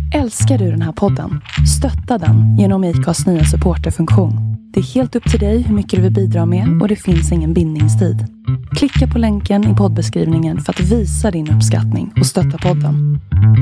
Älskar du den här podden? Stötta den genom IKAs nya supporterfunktion. Det är helt upp till dig hur mycket du vill bidra med och det finns ingen bindningstid. Klicka på länken i poddbeskrivningen för att visa din uppskattning och stötta podden.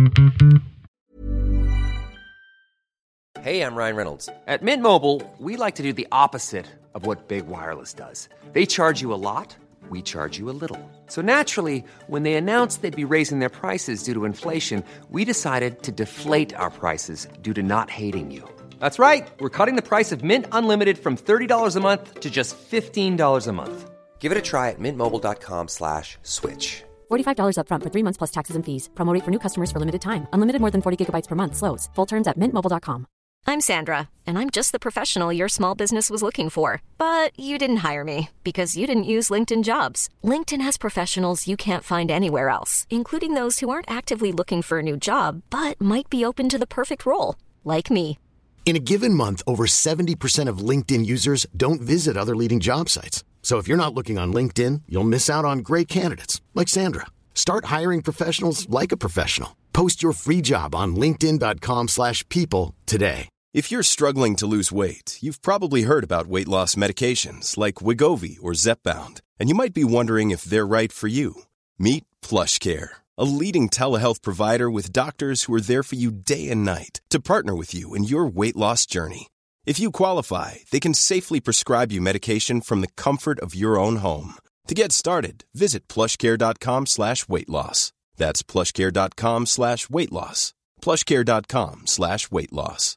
Hey, I'm Ryan Reynolds. At Mint Mobile, we like to do the opposite of what Big Wireless does. They charge you a lot. We charge you a little. So naturally, when they announced they'd be raising their prices due to inflation, we decided to deflate our prices due to not hating you. That's right. We're cutting the price of Mint Unlimited from $30 a month to just $15 a month. Give it a try at mintmobile.com/switch. $45 up front for 3 months plus taxes and fees. Promo rate for new customers for limited time. Unlimited more than 40 gigabytes per month slows. Full terms at mintmobile.com. I'm Sandra, and I'm just the professional your small business was looking for. But you didn't hire me because you didn't use LinkedIn Jobs. LinkedIn has professionals you can't find anywhere else, including those who aren't actively looking for a new job, but might be open to the perfect role, like me. In a given month, over 70% of LinkedIn users don't visit other leading job sites. So if you're not looking on LinkedIn, you'll miss out on great candidates like Sandra. Start hiring professionals like a professional. Post your free job on linkedin.com/people today. If you're struggling to lose weight, you've probably heard about weight loss medications like Wegovy or Zepbound, and you might be wondering if they're right for you. Meet PlushCare, a leading telehealth provider with doctors who are there for you day and night to partner with you in your weight loss journey. If you qualify, they can safely prescribe you medication from the comfort of your own home. To get started, visit plushcare.com/weightloss. That's plushcare.com/weightloss. plushcare.com/weightloss.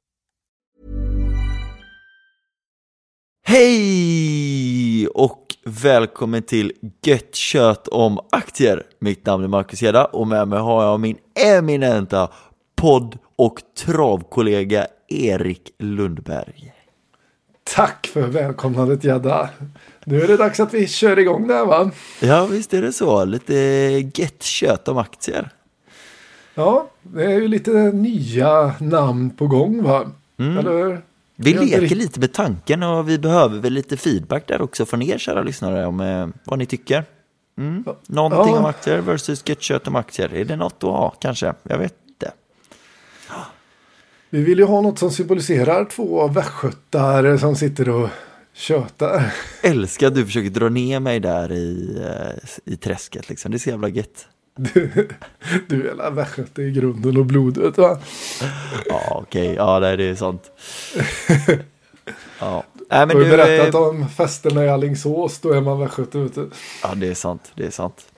Hej och välkommen till Gött kött om aktier. Mitt namn är Marcus Hedda och med mig har jag min eminenta podd- och travkollega Erik Lundberg. Tack för välkomnandet, Hedda. Nu är det dags att vi kör igång där, va? Ja, visst är det så. Lite gött kött om aktier. Ja, det är ju lite nya namn på gång, va? Eller? Vi leker lite med tanken och vi behöver väl lite feedback där också från er kära lyssnare om vad ni tycker. Någonting om aktier versus gött kött om aktier. Är det något att ha kanske? Jag vet inte. Vi vill ju ha något som symboliserar två västgötar som sitter och tjötar. Älskar att du försöker dra ner mig där i träsket liksom. Det är så jävla gött. Du är alla västgöte i grunden och blodet, va? Ja, okej. Ja, det är sant. Ja. Men du har berättat om festerna i Alingsås, då är man västgöte ute. Ja, det är sant.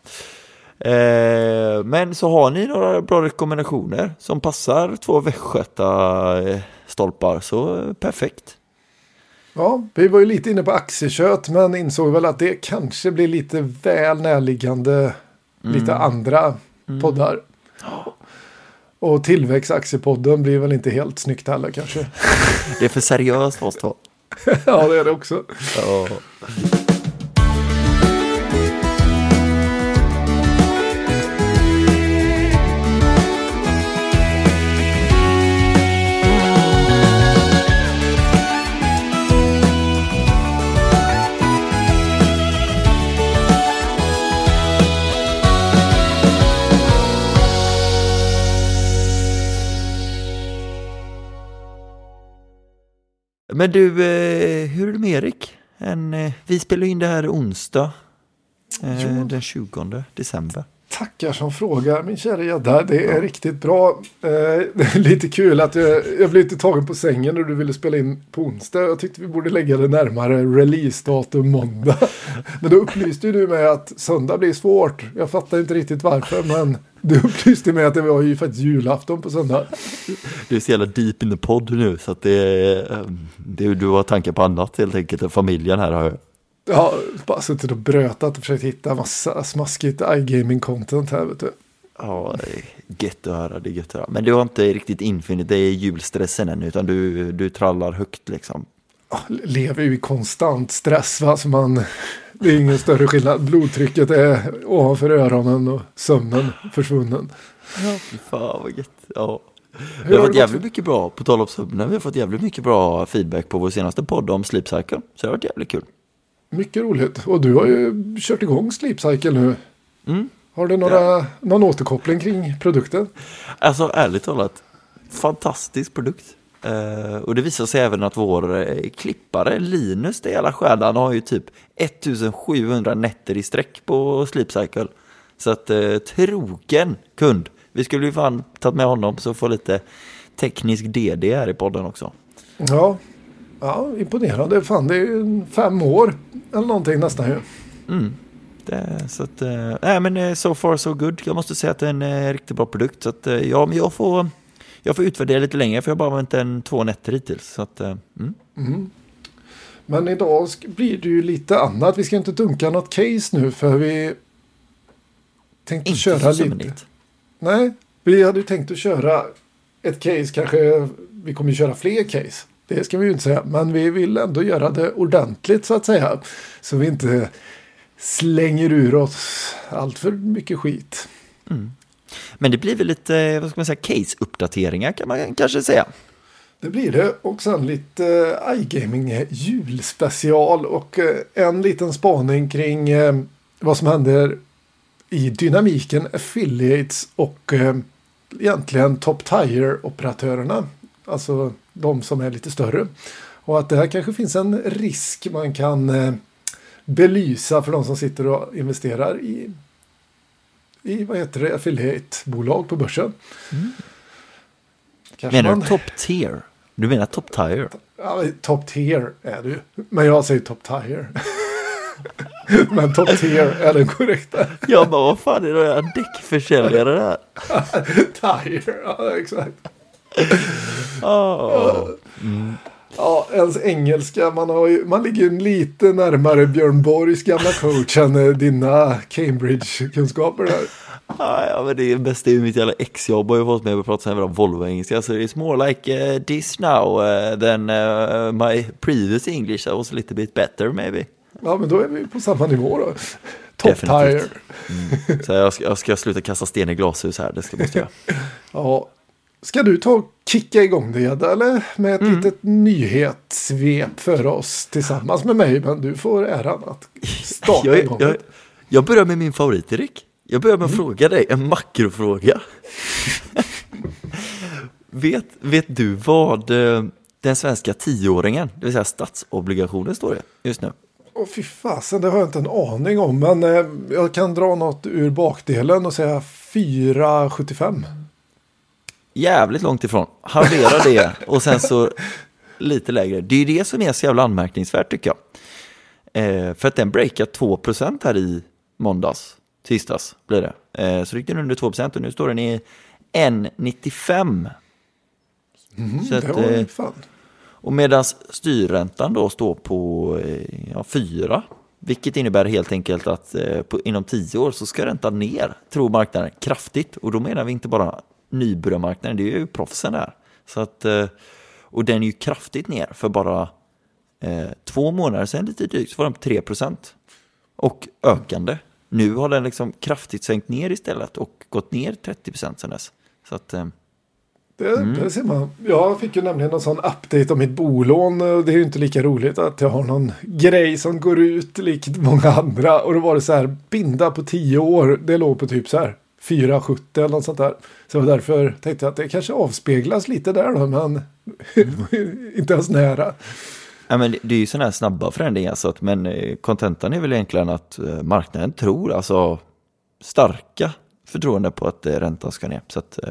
Men så har ni några bra rekommendationer som passar två västgöta stolpar, så perfekt. Ja, vi var ju lite inne på aktieköt men insåg väl att det kanske blir lite väl närliggande lite andra poddar. Och tillväxtaktiepodden blir väl inte helt snyggt heller kanske. Det är för seriöst för oss två. Ja, det är det också. Ja. Men du, hur är det med Erik? Vi spelar in det här onsdag, den 20 december. Tackar som frågar, min kära Hedda. Det är riktigt bra. Det är lite kul att jag blev lite tagen på sängen när du ville spela in på onsdag. Jag tyckte vi borde lägga det närmare releasedatum måndag. Men då upplyste du mig att söndag blir svårt. Jag fattar inte riktigt varför, men du upplyste mig att det var ju faktiskt julafton på söndag. Du är så jävla deep in the podd nu, så att du har tankar på annat helt enkelt. Familjen här har jag. Ja, bara suttit och brötat och försökt hitta massa smaskigt iGaming-content här, vet du. Ja, det är gött att höra, det är gött att höra. Men du har inte riktigt infunnit dig i julstressen än, utan du trallar högt liksom. Ja, lever ju i konstant stress, va? Så det är ingen större skillnad. Blodtrycket är ovanför öronen och sömnen försvunnen. Ja, fan vad gött. Ja. Vi har fått jävligt mycket bra, på tal om sömnen, vi har fått jävligt mycket bra feedback på vår senaste podd om Sleep Cycle. Så det har varit jävligt kul. Mycket roligt. Och du har ju kört igång Sleep Cycle nu. Har du någon återkoppling kring produkten? Alltså ärligt talat, fantastisk produkt. Och det visar sig även att vår klippare Linus, det hela stjärnan, har ju typ 1700 nätter i sträck på Sleep Cycle. Så att trogen kund. Vi skulle ju fan tagit med honom så få lite teknisk DD här i podden också. Ja, imponerande. Fan, det är ju 5 år eller någonting nästan ju. Så att, men so far so good. Jag måste säga att det är en riktigt bra produkt. Så att, men jag får utvärdera lite längre, för jag bara var inte 2 nätter hittills. Så att, Men idag blir det ju lite annat. Vi ska inte dunka något case nu, för vi tänkte inte köra lite. Nej, vi hade ju tänkt att köra ett case, kanske vi kommer att köra fler case. Det ska vi ju inte säga, men vi vill ändå göra det ordentligt så att säga. Så vi inte slänger ur oss allt för mycket skit. Men det blir väl lite, vad ska man säga, case-uppdateringar kan man kanske säga. Det blir det. Och sen lite iGaming julspecial och en liten spaning kring vad som händer i dynamiken affiliates och egentligen top tier-operatörerna. Alltså de som är lite större. Och att det här kanske finns en risk man kan belysa för de som sitter och investerar i vad heter det, affiliate-bolag på börsen. Menar du top tier? Du menar top tier? Ja, top tier är det ju. Men jag säger top tier. Men top tier är den korrekta. Ja, men vad fan är det där däckförsäljare där? Tier, ja exakt. Ja, ens engelska, man ligger ju lite närmare Björn Borgs gamla coach än dina Cambridge-kunskaper där. Ja, men det bästa är ju mitt jävla exjobb, och jag har fått med att prata så här bra Volvo-engelska, så it's more like this now than my previous English. That was a little bit better maybe. Ja, men då är vi på samma nivå då. Top tier. Så jag ska sluta kasta sten i glashus här, det måste jag. Ja. Ska du ta och kicka igång det, eller? Med ett litet nyhetssvep för oss tillsammans med mig. Men du får äran att starta igång. Jag börjar med min favorit, Erik. Jag börjar med att fråga dig en makrofråga. vet du vad den svenska 10-åringen, det vill säga statsobligationen, står det just nu? Fy fasen, det har jag inte en aning om. Men jag kan dra något ur bakdelen och säga 4,75. Jävligt långt ifrån. Halvera det och sen så lite lägre. Det är det som är så jävla anmärkningsvärt, tycker jag. För att den breakar 2% här i måndags. Tisdags blir det. Så gick den under 2% och nu står den i 1,95. Så att, det var fan. Och medan styrräntan då står på 4, vilket innebär helt enkelt att inom 10 år så ska räntan ner, tror marknaden, kraftigt. Och då menar vi inte bara nybörjarmarknaden, det är ju proffsen där. Så att, och den är ju kraftigt ner, för bara 2 månader sedan lite drygt så var den på 3%. Och ökande. Nu har den liksom kraftigt svängt ner istället och gått ner 30% sedan dess. Så att... Det ser man. Jag fick ju nämligen en sån update om mitt bolån. Det är ju inte lika roligt att jag har någon grej som går ut likt många andra. Och då var det så här, binda på 10 år. Det låg på typ så här 4,70 eller något sånt där. Så därför tänkte jag att det kanske avspeglas lite där då. Men inte ens nära. Ja, men det är ju sådana här snabba förändringar. Så att, men kontentan är väl egentligen att marknaden tror, alltså starka förtroende på att räntan ska ner. Så att...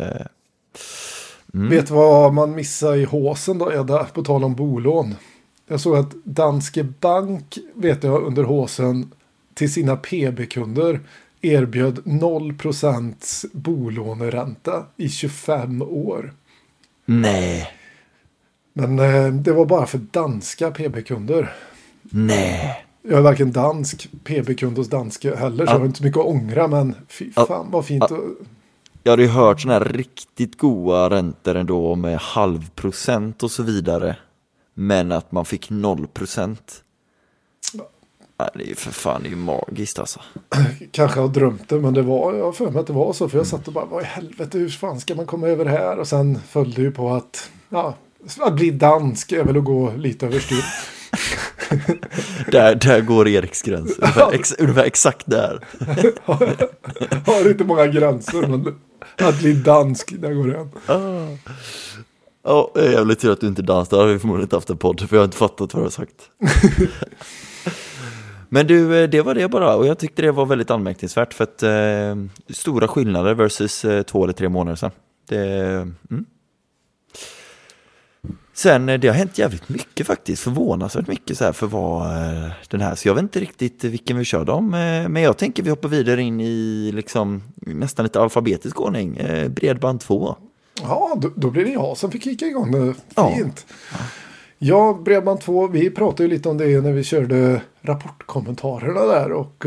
Vet vad man missar i håsen då, Edda, på tal om bolån? Jag såg att Danske Bank, vet jag, under håsen till sina PB-kunder erbjöd 0% bolåneränta i 25 år. Nej. Men det var bara för danska PB-kunder. Nej. Jag är varken dansk PB-kund hos Danske heller, så jag har inte så mycket att ångra, men fy fan vad fint. Jag hade ju hört sådana här riktigt goda räntor ändå med 0,5% och så vidare. Men att man fick 0%. Ja, det är ju för fan, det är ju magiskt alltså. Kanske har drömt det, men det var, jag för mig att det var så. För jag satt och bara, vad i helvete, hur fan ska man komma över här? Och sen följde ju på att bli dansk är väl att gå lite överstyr. Där går Eriks gräns. Ungefär exakt där. Har inte många gränser, men att bli dansk, där går det. Ja, jag är jävligt tur att du inte dansar. Vi har förmodligen inte haft en podd, för jag har inte fattat vad du har sagt. Men du, det var det bara. Och jag tyckte det var väldigt anmärkningsvärt. För att stora skillnader versus 2 eller 3 månader sedan. Sen, det har hänt jävligt mycket faktiskt. Förvånansvärt mycket så här för vad den här. Så jag vet inte riktigt vilken vi körde om. Men jag tänker vi hoppar vidare in i liksom nästan lite alfabetisk ordning. Bredband 2. Ja, då blir det jag som fick kicka igång det. Fint. Ja, Bredband 2, vi pratade ju lite om det när vi körde rapportkommentarerna där. Och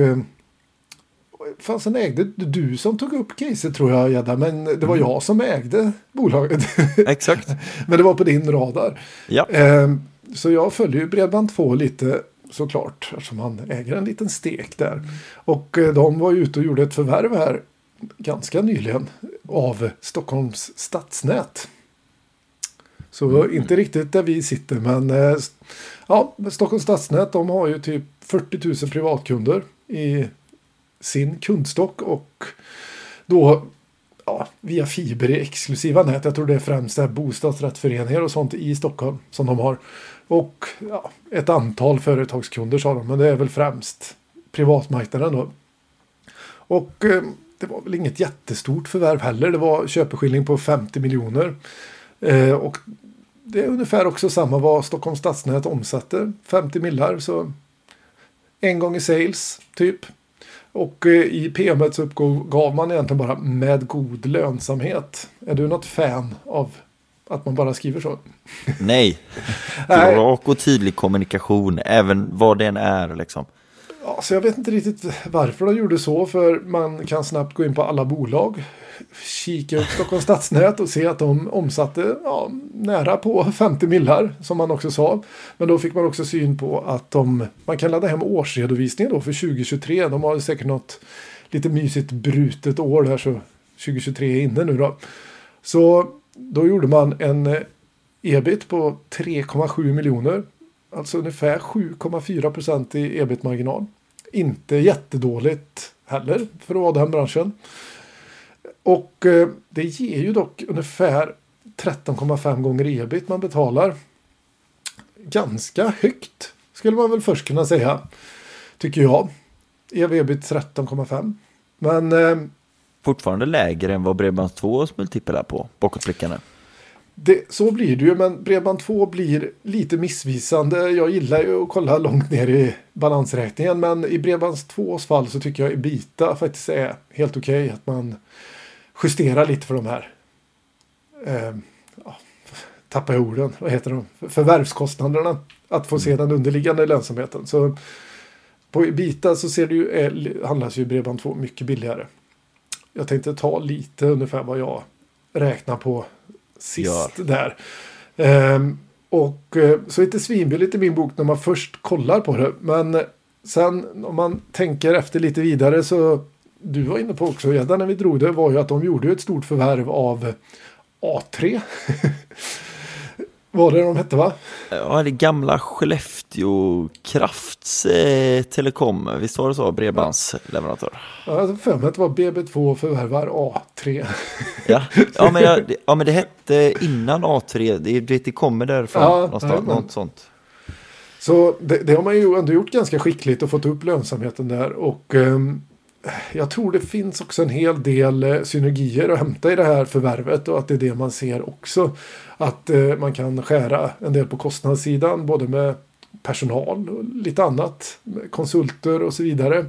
fanns ägde du som tog upp caset, tror jag, Gedda, men det var jag som ägde bolaget. Exakt. Men det var på din radar. Ja. Så jag följer ju Bredband 2 lite, såklart, eftersom han äger en liten stek där. Och de var ute och gjorde ett förvärv här ganska nyligen av Stockholms stadsnät. Så inte riktigt där vi sitter, men Stockholms stadsnät, de har ju typ 40 000 privatkunder i sin kundstock, och då via fiber i exklusiva nät. Jag tror det är främst där bostadsrättsföreningar och sånt i Stockholm som de har. Och ett antal företagskunder, sa de, men det är väl främst privatmarknaden då. Och det var väl inget jättestort förvärv heller. Det var köpeskilling på 50 miljoner. Och det är ungefär också samma vad Stockholms stadsnät omsatte. 50 millar, så en gång i sales typ. Och i PM:et så uppgav man egentligen bara med god lönsamhet. Är du något fan av att man bara skriver så? Nej. Rak och tydlig kommunikation, även vad den är liksom. Ja, så jag vet inte riktigt varför de gjorde så, för man kan snabbt gå in på alla bolag, kika upp Stockholms stadsnät och se att de omsatte nära på 50 millar, som man också sa. Men då fick man också syn på att man kan ladda hem årsredovisningen då för 2023. De har säkert något lite mysigt brutet år där, så 2023 är inne nu då. Så då gjorde man en ebit på 3,7 miljoner. Alltså ungefär 7,4% i ebit-marginal. Inte jättedåligt heller för att vara den branschen. Och det ger ju dock ungefär 13,5 gånger ebit man betalar. Ganska högt skulle man väl först kunna säga, tycker jag. EV-ebit 13,5. Men fortfarande lägre än vad Bredband 2 multipel är på, bakåtblickande. Så blir det ju, men Bredband 2 blir lite missvisande. Jag gillar ju att kolla långt ner i balansräkningen, men i Bredband 2s fall så tycker jag Ebita faktiskt är helt okej. Att man justerar lite för de här tappar jag orden, vad heter de? Förvärvskostnaderna, att få se den underliggande lönsamheten. Så på Ebita så ser det ju, handlas ju Bredband 2 mycket billigare. Jag tänkte ta lite ungefär vad jag räknar på sist där. Så inte svinbilligt i min bok när man först kollar på det. Men sen om man tänker efter lite vidare, så du var inne på också, Gedda, när vi drog det, var ju att de gjorde ett stort förvärv av A3. Vad det de hette, va? Ja, det gamla Skellefteå Krafts Telekom. Visst var det så? Bredbandsleverantör. Ja, alltså för mig att det var BB2 förvärvar A3. Ja, men det hette innan A3. Det kommer därifrån någonstans. Något sånt. Så det har man ju ändå gjort ganska skickligt och fått upp lönsamheten där. Och jag tror det finns också en hel del synergier att hämta i det här förvärvet, och att det är det man ser också. Att man kan skära en del på kostnadssidan, både med personal och lite annat, konsulter och så vidare,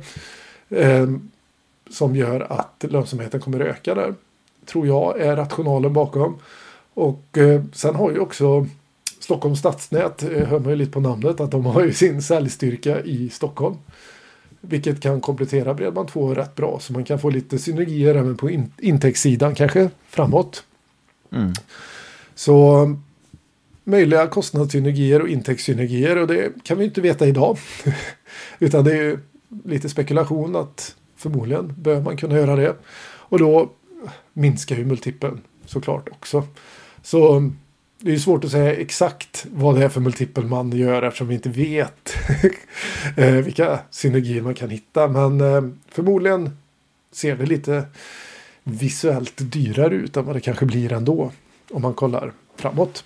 som gör att lönsamheten kommer att öka där. Tror jag är rationalen bakom. Och sen har ju också Stockholms stadsnät, hör man ju lite på namnet, att de har ju sin säljstyrka i Stockholm. Vilket kan komplettera Bredband 2 rätt bra. Så man kan få lite synergier även på intäktssidan kanske framåt. Mm. Så möjliga kostnadssynergier och intäktssynergier. Och det kan vi inte veta idag. Utan det är ju lite spekulation att förmodligen bör man kunna göra det. Och då minskar ju multipeln såklart också. Så det är svårt att säga exakt vad det är för multipel man gör eftersom vi inte vet vilka synergier man kan hitta. Men förmodligen ser det lite visuellt dyrare ut än vad det kanske blir ändå om man kollar framåt.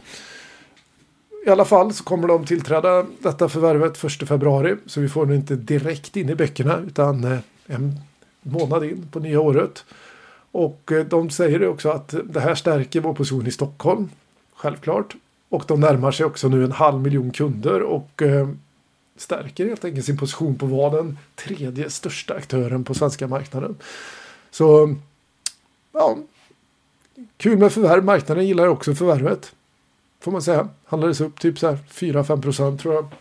I alla fall så kommer de tillträda detta förvärvet 1 februari. Så vi får nu inte direkt in i böckerna utan en månad in på nya året. Och de säger det också att det här stärker vår position i Stockholm. Självklart. Och de närmar sig också nu 500 000 kunder. Och stärker helt enkelt sin position på att vara den 3:e största aktören på svenska marknaden. Så ja, kul med förvärv. Marknaden gillar också förvärvet. Får man säga. Handlades upp typ så här 4-5% tror jag.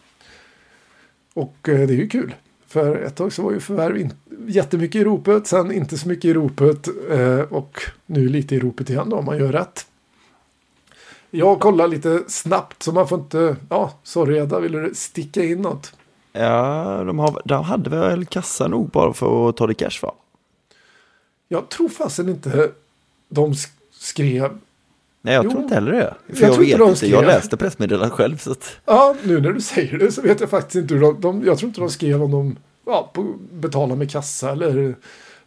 Och det är ju kul. För ett tag så var ju förvärv jättemycket i ropet. Sen inte så mycket i ropet. Och nu lite i ropet igen då, om man gör rätt. Jag kollar lite snabbt så man får inte... Ja, sorry Edda, vill du sticka in något? Ja, de hade väl kassa nog bara för att ta det cash, va? Jag tror fasen inte de skrev... Nej, jag tror inte heller det. För jag vet inte, jag läste pressmeddelandet själv. Så att... Ja, nu när du säger det så vet jag faktiskt inte hur jag tror inte de skrev om de betalar med kassa eller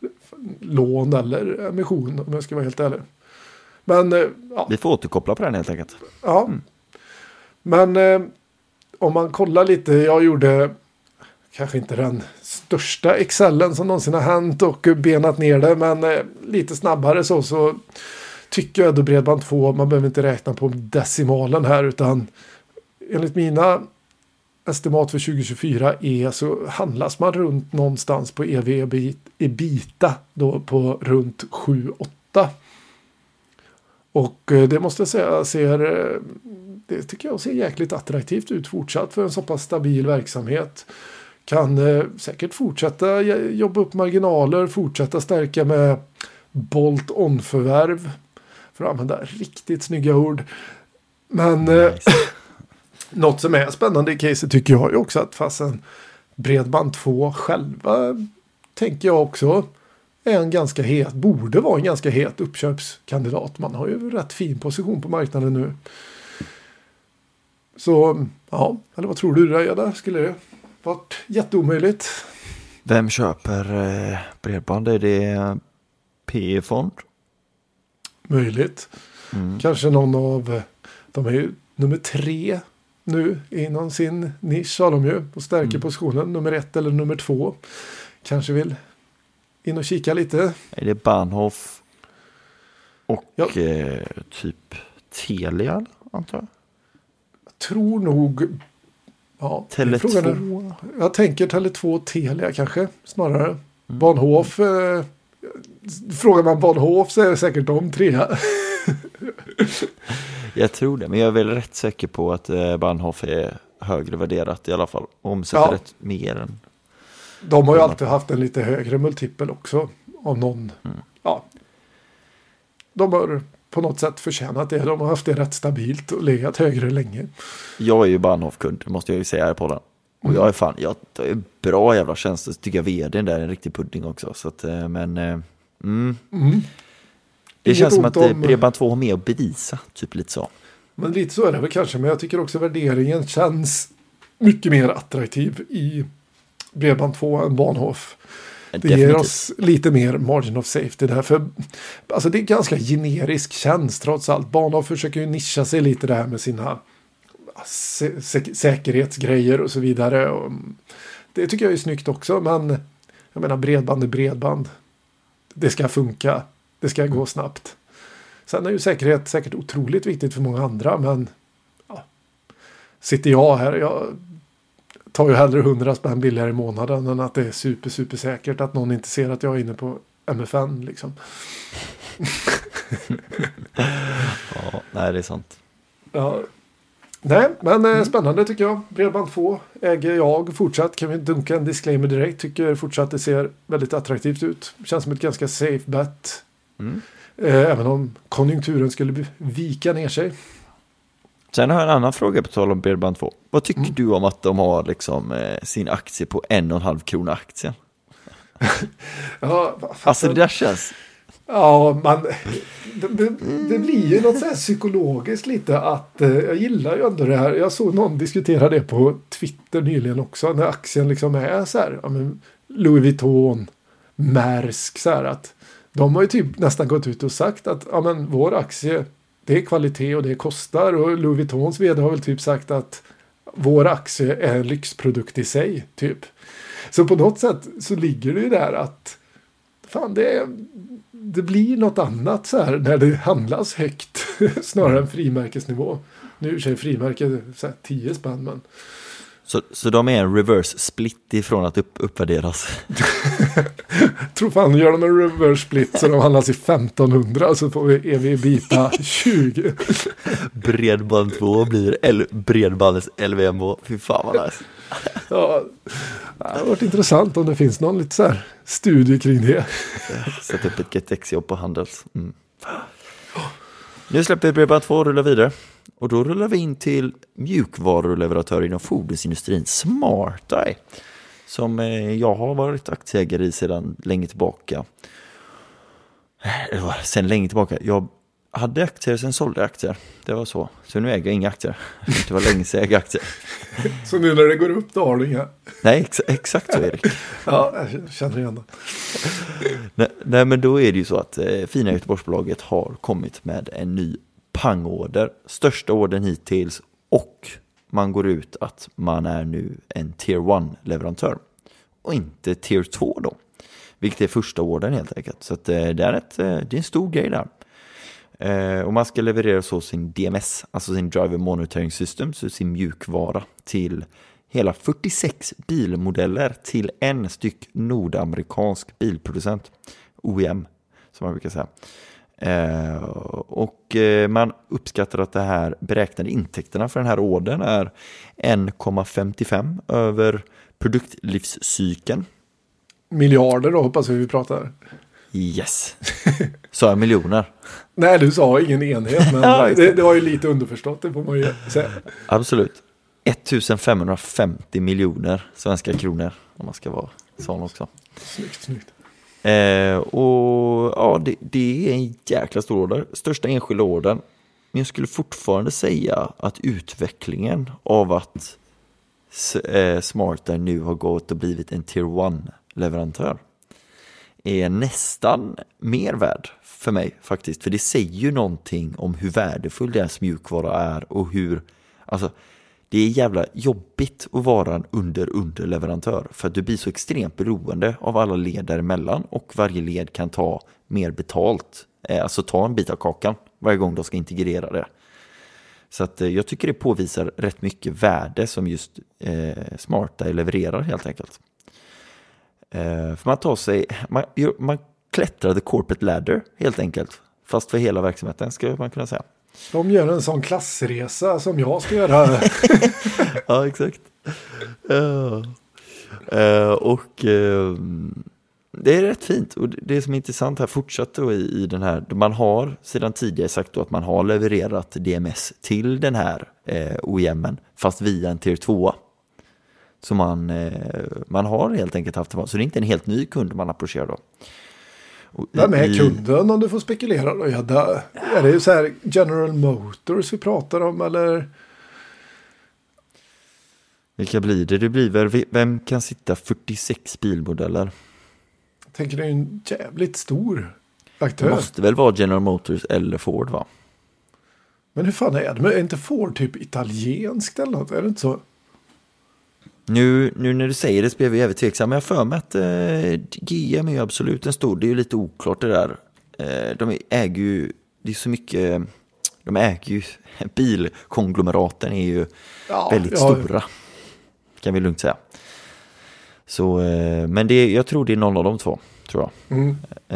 lån eller emission, om jag ska vara helt ärlig. Men, ja. Vi får återkoppla på den helt enkelt. Ja, men om man kollar lite, jag gjorde kanske inte den största Excelen som någonsin har hänt och benat ner det, men lite snabbare så tycker jag då Bredband 2, man behöver inte räkna på decimalen här utan enligt mina estimat för 2024 så handlas man runt någonstans på EV/EBITDA då på runt 7-8. Och det måste jag säga det tycker jag ser jäkligt attraktivt ut fortsatt för en så pass stabil verksamhet. Kan säkert fortsätta jobba upp marginaler, fortsätta stärka med bolt-on-förvärv. För att använda riktigt snygga ord. Men nice. Något som är spännande i caset tycker jag ju också att fastän Bredband 2 själva tänker jag också är en ganska het, borde vara en ganska het uppköpskandidat. Man har ju rätt fin position på marknaden nu. Så ja, eller vad tror du där? Skulle det varit jätteomöjligt? Vem köper Bredband? Är det PE-fond? Möjligt. Kanske någon av, de är ju nummer 3 nu inom sin nisch har de ju och stärker positionen. Nummer 1 eller nummer 2. Kanske vill in och kika lite. Är det Bahnhof och typ Telia antar jag? Jag tror nog Tele2. Jag tänker Tele2 och Telia kanske snarare. Bahnhof frågar man Bahnhof så är det säkert de 3. Jag tror det, men jag är väl rätt säker på att Bahnhof är högre värderat i alla fall. Omsätter rätt mer än... De har ju alltid haft en lite högre multipel också av någon. Ja. De har på något sätt förtjänat det. De har haft det rätt stabilt och legat högre länge. Jag är ju Bahnhof-kund, måste jag ju säga här på den. Och jag är fan, jag är bra jävla tjänster. Så tycker jag vdn där är en riktig pudding också. Så att, det känns som att Bredband 2 har mer att bevisa. Typ lite så. Men lite så är det väl kanske. Men jag tycker också värderingen känns mycket mer attraktiv i Bredband 2 än Bahnhof. Det ger oss lite mer margin of safety där. För, alltså det är ganska generisk tjänst trots allt. Bahnhof försöker ju nischa sig lite där med sina säkerhetsgrejer och så vidare. Och det tycker jag är snyggt också. Men jag menar bredband är bredband. Det ska funka. Det ska gå snabbt. Sen är ju säkerhet säkert otroligt viktigt för många andra. Men sitter jag här. Jag tar ju hellre 100 spänn billigare i månaden än att det är super säkert att någon inte ser att jag är inne på MFN liksom. Ja, nej det är sant. Ja. Nej, men spännande tycker jag. Bredband 2 äger jag fortsatt. Kan vi dunka en disclaimer direkt. Tycker fortsatt det ser väldigt attraktivt ut. Känns som ett ganska safe bet. Även om konjunkturen skulle vika ner sig. Sen har jag en annan fråga på tal om Bredband 2. Vad tycker du om att de har liksom sin aktie på 1,5 krona aktien? Ja, alltså det där känns... Ja, det blir ju något så här psykologiskt lite att jag gillar ju ändå det här. Jag såg någon diskutera det på Twitter nyligen också, när aktien liksom är så här, ja, men Louis Vuitton, Maersk, så här, att de har ju typ nästan gått ut och sagt att ja, men vår aktie, det är kvalitet och det kostar, och Louis Vuittons vd har väl typ sagt att vår aktie är en lyxprodukt i sig, typ. Så på något sätt så ligger det ju där att fan, det blir något annat så här när det handlas högt snarare än frimärkesnivå. Nu är frimärke så här 10 spänn, men... Så de är en reverse split ifrån att uppvärderas? Tror fan, gör de en reverse split så de handlas i 1500, så får vi EV/EBITDA 20. Bredband 2 blir bredbandets LVMH. Fy fan vad nice. Ja, det har varit intressant om det finns någon lite så här studie kring det. Sätt upp ett GetX-jobb på Handels. Nu släpper vi Bredband 2 och rullar vidare. Och då rullar vi in till mjukvaruleverantör inom fordonsindustrin, SmartEye, som jag har varit aktieägare i sedan länge tillbaka. Jag hade aktier, sen sålde aktier. Det var så. Så nu äger jag inga aktier. Det var länge sedan jag ägde aktier. Så nu när det går upp, då har du inga? Nej, exakt så, Erik. Ja, jag känner igen det. Nej, men då är det ju så att fina Göteborgsbolaget har kommit med en ny pangorder. Största ordern hittills, och man går ut att man är nu en Tier 1-leverantör. Och inte Tier 2 då. Vilket är första ordern helt enkelt. Så att det är en stor grej där. Och man ska leverera så sin DMS, alltså sin Driver Monitoring System, så sin mjukvara, till hela 46 bilmodeller till en styck nordamerikansk bilproducent, OEM som man brukar säga. Och man uppskattar att det här beräknade intäkterna för den här ordern är 1,55 över produktlivscykeln. Miljarder då, hoppas vi pratar. Yes. Sa jag miljoner? Nej, du sa ingen enhet, men det var ju lite underförstått, det får man ju säga. Absolut. 1550 miljoner svenska kronor, om man ska vara sån också. Snyggt. Och ja, det är en jäkla stor order. Största enskilda ordern. Men jag skulle fortfarande säga att utvecklingen av att SmartEye nu har gått och blivit en Tier 1-leverantör är nästan mer värd för mig faktiskt. För det säger ju någonting om hur värdefull deras mjukvara är och hur, alltså det är jävla jobbigt att vara en underleverantör, för att du blir så extremt beroende av alla led däremellan, och varje led kan ta mer betalt, alltså ta en bit av kakan varje gång de ska integrera det. Så att jag tycker det påvisar rätt mycket värde som just SmartEye levererar helt enkelt. För man tar sig, man klättrar the corporate ladder helt enkelt, fast för hela verksamheten ska man kunna säga. De gör en sån klassresa som jag ska göra. Ja, exakt. Och det är rätt fint. Och det som är intressant här fortsatt då i den här, man har sedan tidigare sagt då att man har levererat DMS till den här OEMen, fast via en Tier 2. Så man har helt enkelt haft det. Så det är inte en helt ny kund man approcherar då. Vem är kunden, om du får spekulera då? Är det ju så här General Motors vi pratar om, eller? Vilka blir det? Det blir väl, vem kan sitta 46 bilmodeller? Jag tänker det är en jävligt stor aktör. Det måste väl vara General Motors eller Ford, va? Men hur fan är det? Men är inte Ford typ italienskt eller något? Är det inte så? Nu när du säger det så blir vi jävligt tveksam. Men jag för mig att GM är absolut en stor. Det är ju lite oklart det där. De äger ju, det är så mycket, de äger ju, bilkonglomeraten är ju väldigt stora. Kan vi lugnt säga. Så, men jag tror det är någon av de två, tror jag.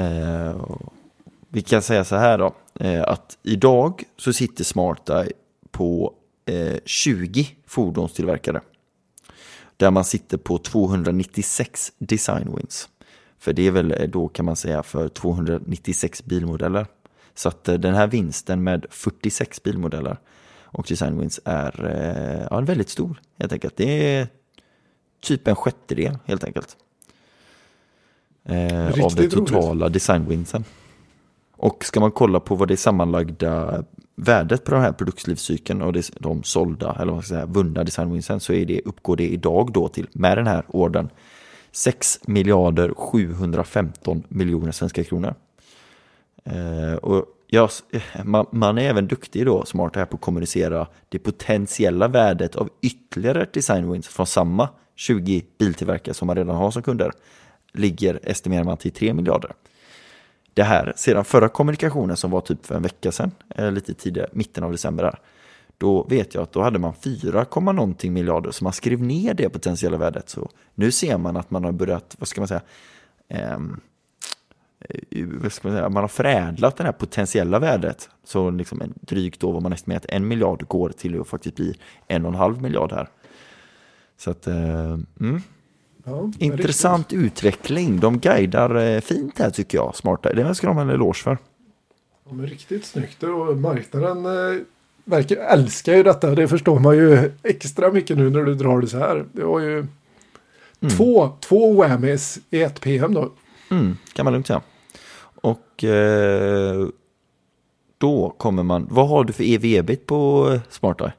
Vi kan säga så här då. Att idag så sitter SmartEye på 20 fordonstillverkare. Där man sitter på 296 design wins. För det är väl då, kan man säga, för 296 bilmodeller. Så att den här vinsten med 46 bilmodeller och design wins är en väldigt stor helt enkelt. Det är typ en sjättedel helt enkelt. Av den totala design winsen. Och ska man kolla på vad det är sammanlagda värdet på den här produktlivscykeln och de sålda, eller vad man ska säga, vunna designwinsen, så uppgår det idag då till, med den här ordern, 6 715 miljoner svenska kronor. Och man är även duktig då, smart här, på att kommunicera det potentiella värdet av ytterligare designwins från samma 20 biltillverkare som man redan har som kunder, estimerar man till 3 miljarder. Det här, sedan förra kommunikationen som var typ för en vecka sedan, lite tidigare, mitten av december där, då vet jag att då hade man 4, någonting miljarder, så man skrev ner det potentiella värdet. Så nu ser man att man har börjat, man har förädlat det här potentiella värdet. Så liksom drygt då vad man estimerat 1 miljard går till att faktiskt bli 1,5 miljard här. Så att, Ja, intressant utveckling. De guidar fint här tycker jag, smarta. Det ska de ha en eloge för. De är riktigt snyggt och marknaden verkar älskar ju detta. Det förstår man ju extra mycket nu när du drar det så här. Det var ju två whammies i ett PM då. Kan man lugnt säga. Och då kommer man... Vad har du för EV-bit på Smarteye?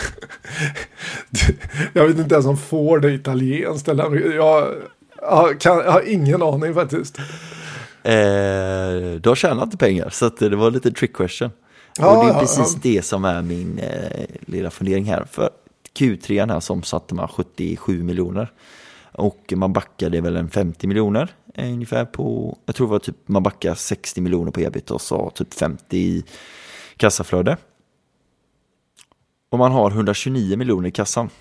Jag vet inte ens om får det italienskt. Jag har ingen aning faktiskt. Du har tjänat inte pengar, så att det var lite trick question. Och det är precis det som är min lilla fundering här. För Q3 här som satte man 77 miljoner. Och man backade väl en 50 miljoner ungefär på, jag tror det var typ, man backade 60 miljoner på ebit och så typ 50 i kassaflöde. Och man har 129 miljoner i kassan.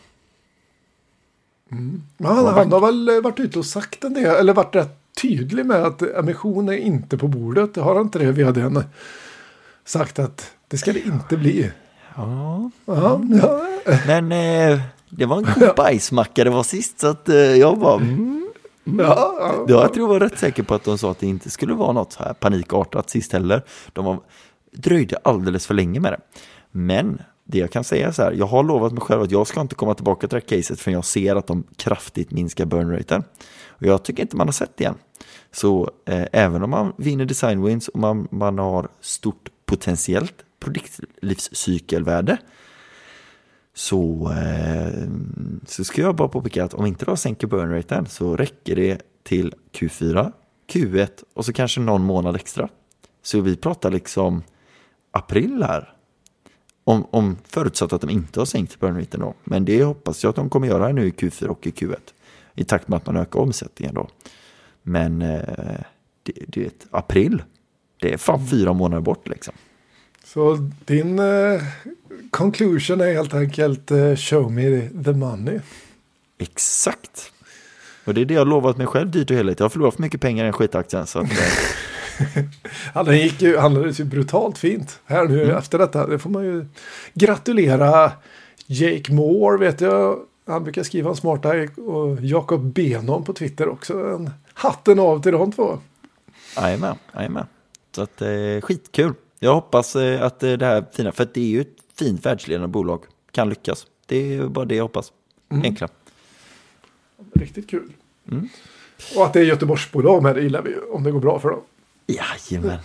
Han har väl varit ute och sagt en del, eller varit rätt tydlig med att emission är inte på bordet. Har han inte det vdn sagt att det ska det inte bli? Ja. Men det var en god bajsmacka det var sist, så att jag bara... Jag tror jag var rätt säker på att de sa att det inte skulle vara något så här panikartat sist heller. De dröjde alldeles för länge med det. Men det jag kan säga är så här, jag har lovat mig själv att jag ska inte komma tillbaka till det här caset förrän jag ser att de kraftigt minskar burnraten. Och jag tycker inte man har sett det än. Så även om man vinner design wins och man har stort potentiellt produktlivscykelvärde, så ska jag bara påpeka att om inte då sänker burnraten så räcker det till Q4, Q1 och så kanske någon månad extra. Så vi pratar liksom april här. Om förutsatt att de inte har sänkt burnraten då. Men det hoppas jag att de kommer göra nu i Q4 och i Q1. I takt med att man ökar omsättningen då. Men det är april. Det är fan 4 månader bort liksom. Så din conclusion är helt enkelt show me the money. Exakt. Och det är det jag lovat mig själv dyrt och heligt. Jag har förlorat för mycket pengar i en skitaktien. Så att, den handlades ju brutalt fint här nu efter detta. Det får man ju gratulera Jake Moore, vet jag. Han brukar skriva en Smarteye, och Jakob Benon på Twitter också. Hatten av till de två. Jajamän. Så att skitkul. Jag hoppas att det här fina, för att det är ju ett fint världsledande bolag, kan lyckas. Det är bara det jag hoppas. Enkla. Riktigt kul. Och att det är Göteborgsbolag med, det gillar vi ju, om det går bra för dem. Jajamän.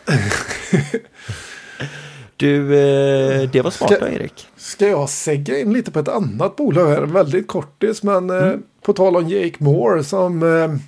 Du, det var smart då, Erik. Ska jag segga in lite på ett annat bolag här? Väldigt kortis, men på tal om Jake Moore, som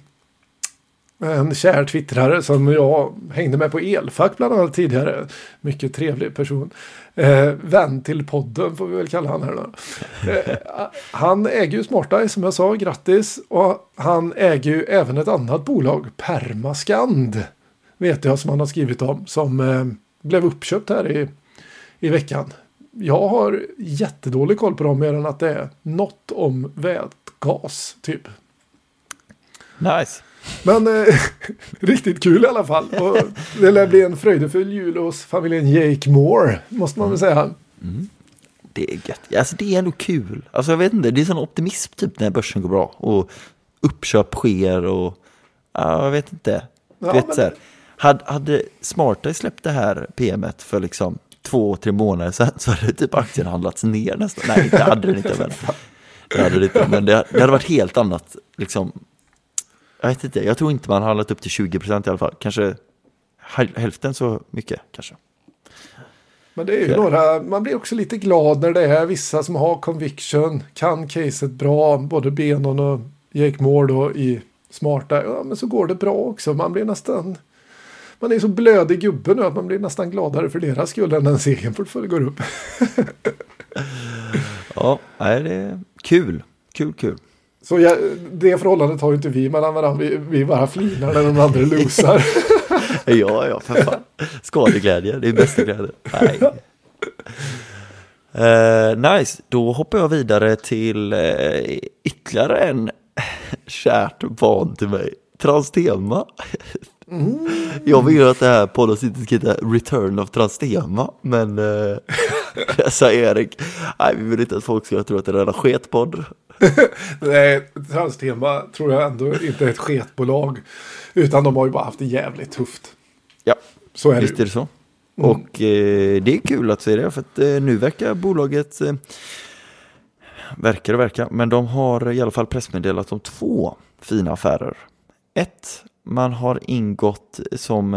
en kär twittrare som jag hängde med på Elfack bland annat tidigare. Mycket trevlig person. Vän till podden får vi väl kalla han här då. Han äger ju Smarteye som jag sa, grattis. Och han äger ju även ett annat bolag, Permascand. Vet jag, som han har skrivit om, som blev uppköpt här i veckan. Jag har jättedålig koll på dem, mer än att det är något om vätgas typ. Nice. Men riktigt kul i alla fall. Och det lär bli en fröjdefull jul hos familjen Jake Moore, måste man väl säga. Det är gött. Alltså det är ändå kul. Alltså jag vet inte, det är sån optimism typ när börsen går bra och uppköp sker och jag vet inte. Ja, vet så här. Hade Smarteye släppt det här PM:et för liksom 2-3 månader sedan, så hade typ aktien handlats ner nästan. Nej, det hade den inte. Men det hade varit helt annat liksom. Jag vet inte, jag tror inte man har handlat upp till 20% i alla fall. Kanske hälften så mycket kanske. Men det är ju några, man blir också lite glad när det är vissa som har conviction, kan caset bra, både Benon och Jake Moore då i smarta, ja men så går det bra också. Man är så blödig gubbe nu att man blir nästan gladare för deras skull än den egen portfölj går upp. Ja, det är kul. Så det förhållandet har ju inte vi mellan varandra. Vi bara flinar när de andra losar. Ja, för fan. Skadeglädje, det är bästa glädje. Nej. Nice, då hoppar jag vidare till ytterligare en kärt barn till mig. Transtema. Jag vill att det här podden inte ska heta Return of Transtema, men jag sa Erik, nej, vi vill inte att folk ska tro att det är en sketpodd. Nej, Transtema tror jag ändå inte är ett sketbolag, utan de har ju bara haft det jävligt tufft. Ja, så är visst det. Är det så. Och det är kul att se det, för att nu verkar bolaget verkar, men de har i alla fall pressmeddelat om 2 fina affärer. 1, man har ingått som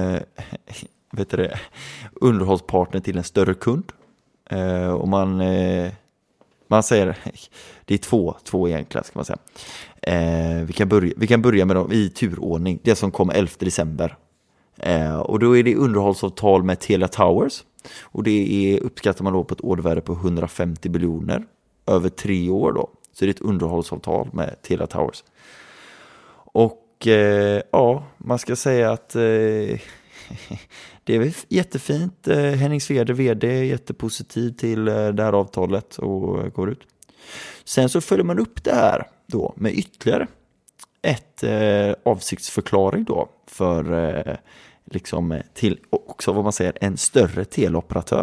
underhållspartner till en större kund. Och man säger, det är två egentligen ska man säga. Vi kan börja med dem i turordning. Det som kommer 11 december. Och då är det underhållsavtal med Telia Towers. Och det uppskattar man då på ett ordervärde på 150 biljoner över 3 år då. Så det är ett underhållsavtal med Telia Towers. Och man ska säga att det är jättefint. Henning Svede, vd, är jättepositiv till det här avtalet och går ut. Sen så följer man upp det här då med ytterligare ett avsiktsförklaring då för till också vad man säger en större teleoperatör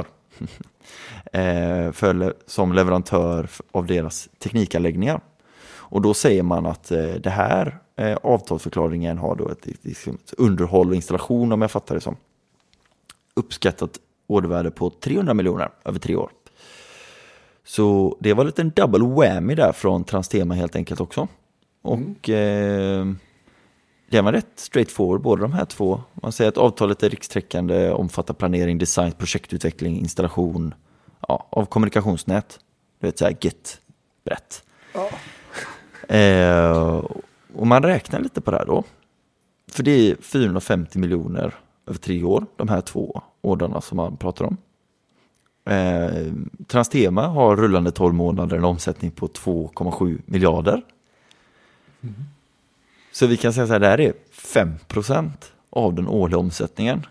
som leverantör av deras teknikanläggningar. Och då säger man att det här avtalsförklaringen har då ett underhåll och installation, om jag fattar det som, uppskattat ordervärde på 300 miljoner över 3 år. Så det var lite en double whammy där från Transtema helt enkelt också. Och det var rätt straightforward, båda de här 2. Man säger att avtalet är rikstäckande, omfattar planering, design, projektutveckling, installation av kommunikationsnät. Du vet, så här get brett. Ja. Och man räknar lite på det här då. För det är 450 miljoner över 3 år, de här 2 ordrarna som man pratar om. Transtema har rullande 12 månader en omsättning på 2,7 miljarder. Så vi kan säga så här, det här är 5% av den årliga omsättningen.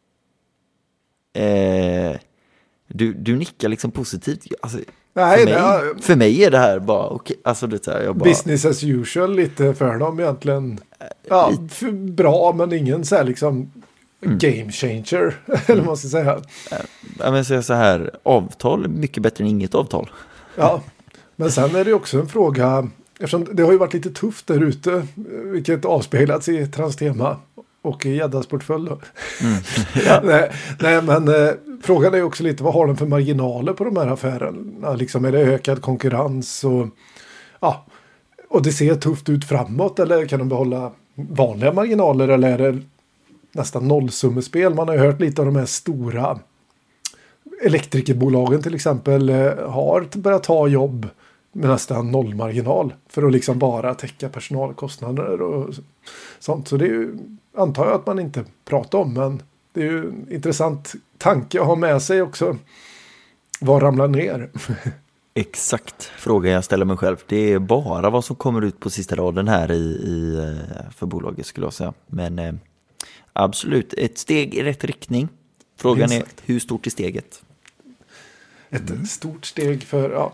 Du nickar liksom positivt. Alltså, för mig är det här bara okej. Alltså det här, jag bara, business as usual lite för dem egentligen. Ja, bra, men ingen så här liksom game changer eller vad man ska säga. Jag vill säga så här, avtal är mycket bättre än inget avtal. Ja, men sen är det också en fråga, eftersom det har ju varit lite tufft där ute, vilket avspeglats i Transtema och i Gäddas portfölj då. Ja. nej, men frågan är också lite, vad har de för marginaler på de här affärerna? Liksom, är det ökad konkurrens och det ser tufft ut framåt, eller kan de behålla vanliga marginaler, eller är det nästan nollsummespel? Man har ju hört lite av de här stora elektrikerbolagen till exempel har börjat ta jobb med nästan nollmarginal för att liksom bara täcka personalkostnader och sånt. Så det är ju, antar jag att man inte pratar om, men det är ju en intressant tanke att ha med sig också. Vad ramlar ner? Exakt frågan jag ställer mig själv. Det är bara vad som kommer ut på sista raden här för bolaget skulle jag säga. Men absolut, ett steg i rätt riktning. Frågan är, hur stort är steget? Ett stort steg för,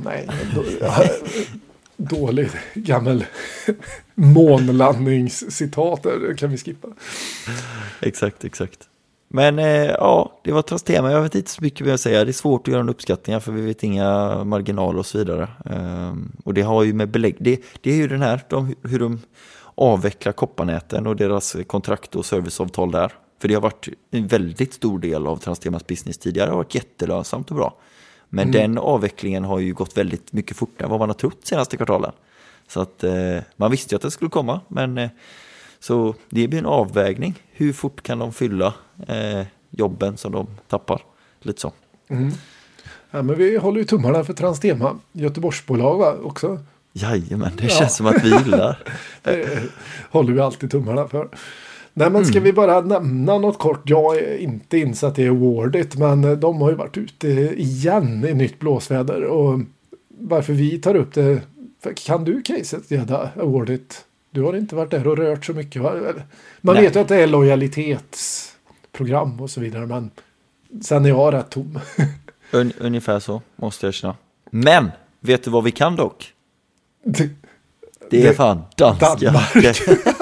dålig gammal månlandningscitat, det kan vi skippa. Exakt. Men det var Transtema. Jag vet inte så mycket vad jag säger. Det är svårt att göra en uppskattning för vi vet inga marginaler och så vidare. Och det har ju med belägg. Det är ju den här, hur de avvecklar kopparnäten och deras kontrakt och serviceavtal där. För det har varit en väldigt stor del av Transtemas business tidigare. Det har varit jättelönsamt och bra. Men den avvecklingen har ju gått väldigt mycket fortare än vad man har trott senaste kvartalen. Så att man visste ju att det skulle komma. Men Så det blir en avvägning. Hur fort kan de fylla jobben som de tappar? Lite så. Ja, men vi håller ju tummarna för Transtema. Göteborgsbolag, va, också. Jajamän, det känns som att vi gillar. Det håller vi alltid tummarna för. Nej, men ska vi bara nämna något kort? Jag är inte insatt i Awardit, men de har ju varit ute igen i nytt blåsväder. Och varför vi tar upp det, kan du caset Gedda, Awardit? Du har inte varit där och rört så mycket, va? Man vet ju att det är lojalitetsprogram och så vidare, men sen är jag rätt tom. Ungefär så, måste jag känna. Men, vet du vad vi kan dock? Det är fan danska. Danmark.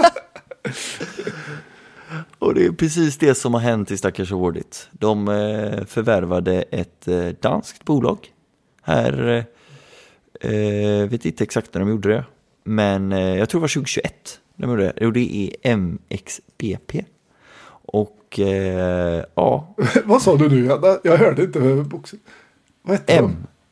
Och det är precis det som har hänt i stackars Awardit. De förvärvade ett danskt bolag. Här vet inte exakt när de gjorde det. Men jag tror det var 2021 de gjorde det. Och det är MXBP. Och ja. Vad sa du nu? Jag hörde inte boxen. Vad hette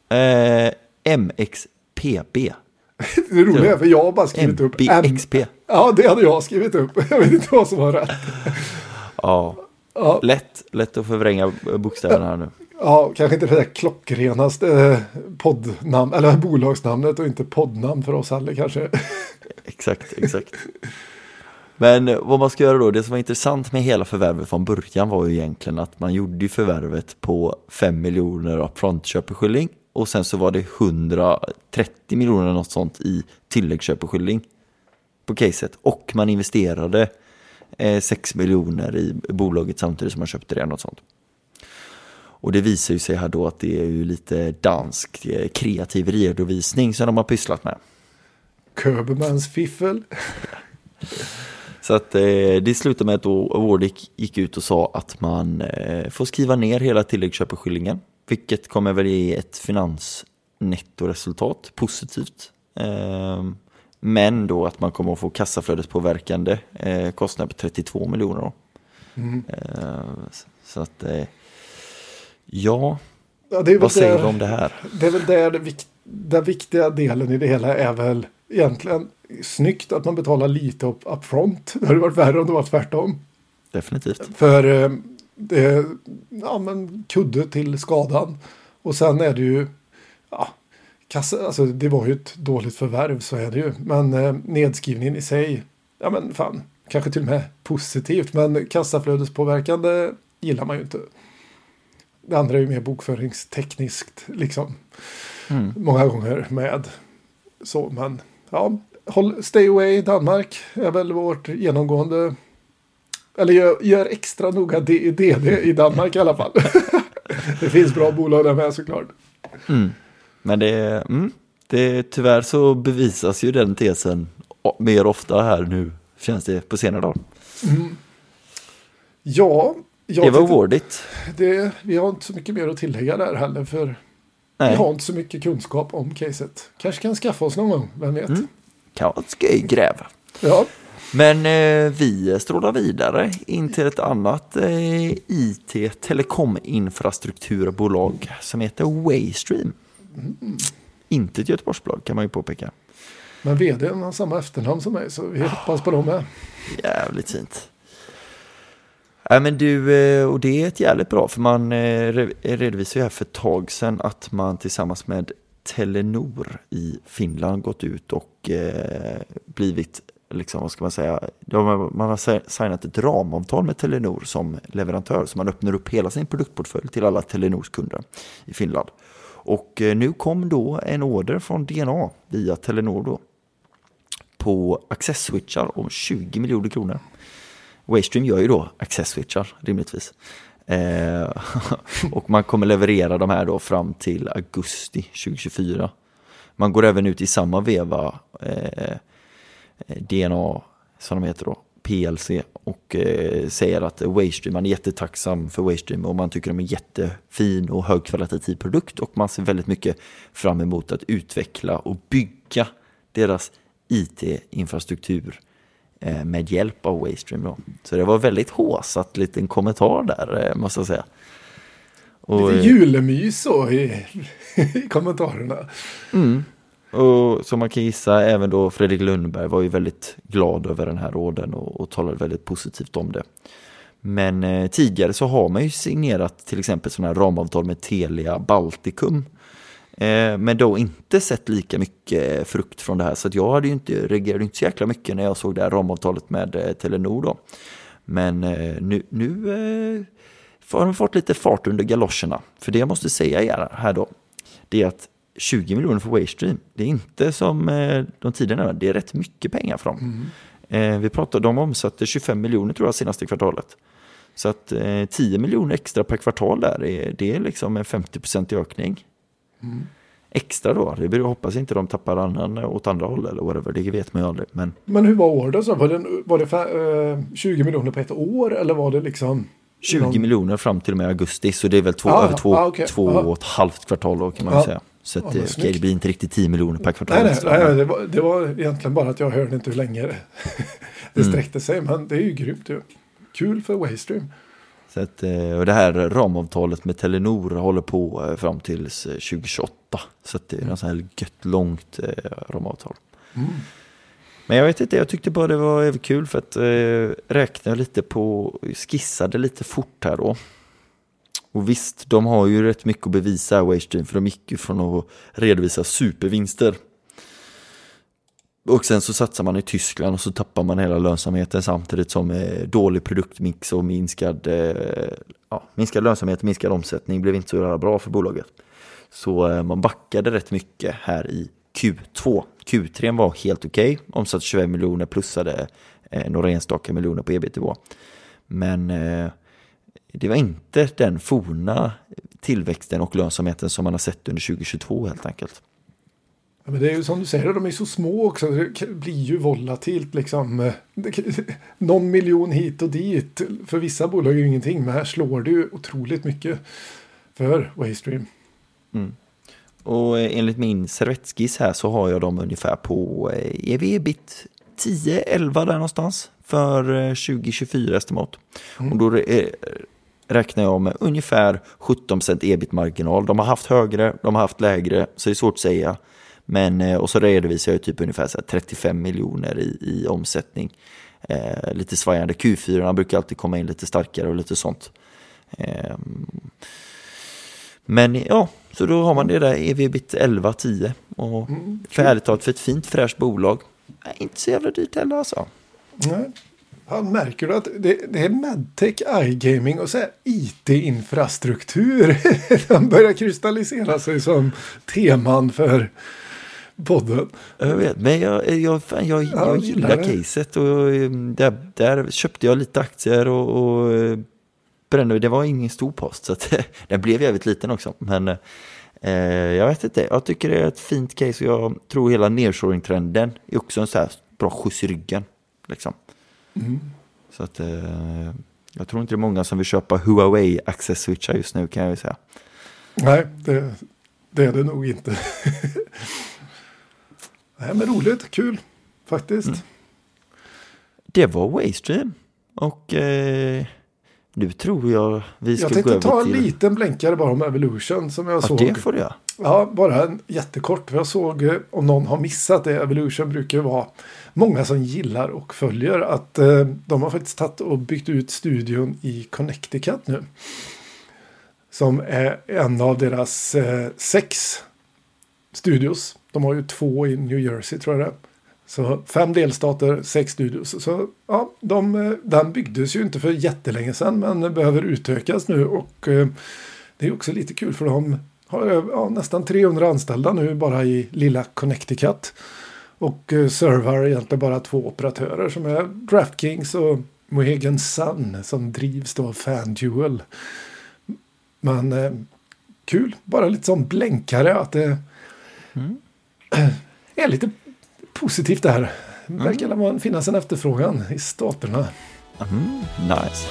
MXPB. Det roliga är för jag har bara skrivit upp MBXP. Ja, det hade jag skrivit upp. Jag vet inte vad som var rätt. Ja. Lätt att förvränga bokstäverna här nu. Ja, kanske inte det där klockrenaste poddnamn eller bolagsnamnet och inte poddnamn för oss alla kanske. Exakt. Men vad man ska göra då, det som var intressant med hela förvärvet från början var ju egentligen att man gjorde ju förvärvet på 5 miljoner upfront köpeskilling och sen så var det 130 miljoner något sånt i tilläggsköpeskilling på caset och man investerade 6 miljoner i bolaget samtidigt som man köpte det något sånt. Och det visar ju sig här då att det är ju lite dansk kreativ redovisning som de har pysslat med. Köbermans fiffel. Så att det slutade med att Awardit gick ut och sa att man får skriva ner hela tilläggsköpeskillingen. Vilket kommer väl ge ett finansnettoresultat positivt. Men då att man kommer att få kassaflödespåverkande kostnader på 32 miljoner då. Så att ja det är vad säger du om det här? Det är väl där den viktiga delen i det hela är väl egentligen snyggt att man betalar lite upfront. Det hade varit värre om det var tvärtom. Definitivt. För det är kudde till skadan. Och sen är det ju alltså det var ju ett dåligt förvärv, så är det ju. Men nedskrivningen i sig, kanske till och med positivt. Men kassaflödespåverkande gillar man ju inte. Det andra är ju mer bokföringstekniskt liksom. Många gånger med så, men ja, stay away Danmark är väl vårt genomgående, eller gör extra noga DD i Danmark i alla fall. Det finns bra bolag där med såklart. Men det tyvärr så bevisas ju den tesen mer ofta här nu, känns det på senare dagar. Ja, det var Awardit. Vi har inte så mycket mer att tillägga där heller, för vi har inte så mycket kunskap om caset. Kanske kan skaffa oss någon gång, vem vet. Kan vara ett skojgräv. Ja. Men vi strålar vidare in till ett annat IT-telekominfrastrukturbolag som heter Waystream. Inte ett Göteborgsbolag kan man ju påpeka. Men vdn har samma efternamn som mig, så vi hoppas på dem med. Jävligt fint. Men du, och det är ett jävligt bra, för man redovisar ju här för ett tag sedan att man tillsammans med Telenor i Finland gått ut och blivit, liksom, vad ska man säga, man har signat ett ramavtal med Telenor som leverantör, så man öppnar upp hela sin produktportfölj till alla Telenors kunder i Finland. Och nu kom då en order från DNA via Telenor då på access-switchar om 20 miljoner kronor. Waystream gör ju då access-switchar rimligtvis. Och man kommer leverera de här då fram till augusti 2024. Man går även ut i samma veva DNA, som de heter då, PLC, och säger att Waystream, man är jättetacksam för Waystream och man tycker de är jättefin och högkvalitativ produkt, och man ser väldigt mycket fram emot att utveckla och bygga deras IT-infrastruktur med hjälp av Waystream då. Så det var väldigt håsat liten kommentar där, måste jag säga. Och, lite julemys så i kommentarerna. Och som man kan gissa, även då Fredrik Lundberg var ju väldigt glad över den här ordern och talade väldigt positivt om det. Men tidigare så har man ju signerat till exempel sådana här ramavtal med Telia Baltikum. Men då inte sett lika mycket frukt från det här. Så att jag reagerade inte så jäkla mycket när jag såg det här ramavtalet med Telenor då. Men nu har de fått lite fart under galoscherna. För det jag måste säga här då, det är att 20 miljoner för Waystream, det är inte som de tidigare, det är rätt mycket pengar för dem. Vi pratade om omsatte 25 miljoner tror jag senaste kvartalet. Så att 10 miljoner extra per kvartal där, det är liksom en 50% ökning. Extra då, det blir, hoppas inte de tappar annan åt andra håll eller whatever, det vet man ju aldrig. Men hur var ordern så? Var det 20 miljoner på ett år eller var det liksom 20 miljoner fram till och med augusti, så det är väl två och ett halvt kvartal då kan man ju säga. Så att, det blir inte riktigt 10 miljoner per kvartal. Nej, det var egentligen bara att jag hörde inte hur länge det sträckte sig, men det är ju grymt. Kul för Waystream. Så att, och det här ramavtalet med Telenor håller på fram till 2028. Så att det är en sån här gött långt ramavtal. Men jag vet inte, jag tyckte bara det var kul för att räkna lite på, skissade lite fort här då. Och visst, de har ju rätt mycket att bevisa Waystream, för de gick ju från att redovisa supervinster. Och sen så satsar man i Tyskland och så tappar man hela lönsamheten samtidigt som dålig produktmix och minskad lönsamhet, minskad omsättning blev inte så jävla bra för bolaget. Så man backade rätt mycket här i Q2. Q3 var helt okej. Omsatt 25 miljoner, plussade några enstaka miljoner på EBIT-nivå. Men det var inte den forna tillväxten och lönsamheten som man har sett under 2022 helt enkelt. Ja, men det är ju som du säger, de är så små också. Det blir ju volatilt liksom. Någon miljon hit och dit. För vissa bolag är ju ingenting, men här slår det ju otroligt mycket för Waystream. Och enligt min servettskiss här så har jag dem ungefär på EV-EBIT 10-11 där någonstans för 2024 estimat. Och då räknar jag med ungefär 17% EBIT-marginal. De har haft högre, de har haft lägre, så det är svårt att säga. Men, och så redovisar jag typ ungefär så här 35 miljoner i omsättning. Lite svajande. Q4 brukar alltid komma in lite starkare och lite sånt. Men ja, så då har man det där EV-EBIT 11-10. Och färdigt för ett fint fräscht bolag. Inte så jävla dyrt heller alltså. Nej. Ja, märker du att det är medtech, iGaming och så här IT-infrastruktur. De börjar kristallisera sig som teman för podden. Jag vet, men jag gillar caset och där köpte jag lite aktier och brände. Det var ingen stor post så att den blev jävligt liten också. Men jag vet inte, jag tycker det är ett fint case och jag tror hela nearshoring-trenden är också en så här bra skjuts i ryggen liksom. Så att jag tror inte det är många som vill köpa Huawei access switchar just nu kan jag ju säga. Nej, det är det nog inte. Nej, men roligt, kul faktiskt. Det var Waystream och nu tror jag vi ska gå över till... Jag tänkte ta en liten blänkare bara om Evolution som jag såg. Ja, det får jag. Ja, bara en jättekort. Jag såg, om någon har missat det, Evolution brukar vara många som gillar och följer, att de har faktiskt tagit och byggt ut studion i Connecticut nu. Som är en av deras 6 studios. De har ju 2 i New Jersey tror jag det. Så 5 delstater, 6 studios. Så ja, den byggdes ju inte för jättelänge sedan, men behöver utökas nu. Och det är också lite kul för de har nästan 300 anställda nu bara i lilla Connecticut. Och servar egentligen bara 2 operatörer som är DraftKings och Mohegan Sun som drivs då av FanDuel. Men kul, bara lite som blänkare att det är lite positivt det här. Det verkar finnas en efterfrågan i staterna. Nice.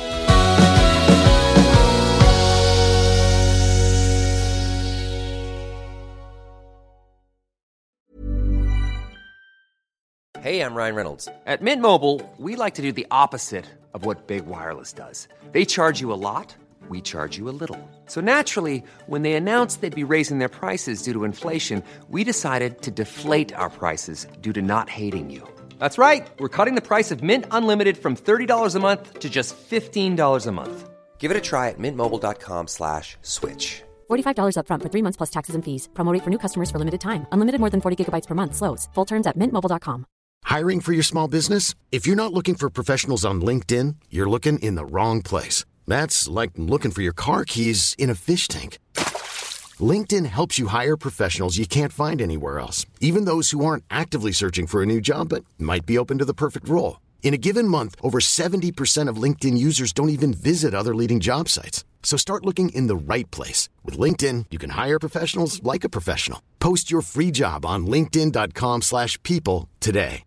Hey, I'm Ryan Reynolds. At Mint Mobile, we like to do the opposite of what Big Wireless does. They charge you a lot. we charge you a little. So naturally, when they announced they'd be raising their prices due to inflation, we decided to deflate our prices due to not hating you. That's right. We're cutting the price of Mint Unlimited from $30 a month to just $15 a month. Give it a try at mintmobile.com/switch. $45 up front for 3 months plus taxes and fees. Promo rate for new customers for limited time. Unlimited more than 40 gigabytes per month. Slows full terms at mintmobile.com. Hiring for your small business? If you're not looking for professionals on LinkedIn, you're looking in the wrong place. That's like looking for your car keys in a fish tank. LinkedIn helps you hire professionals you can't find anywhere else, even those who aren't actively searching for a new job but might be open to the perfect role. In a given month, over 70% of LinkedIn users don't even visit other leading job sites. So start looking in the right place. With LinkedIn, you can hire professionals like a professional. Post your free job on linkedin.com/people today.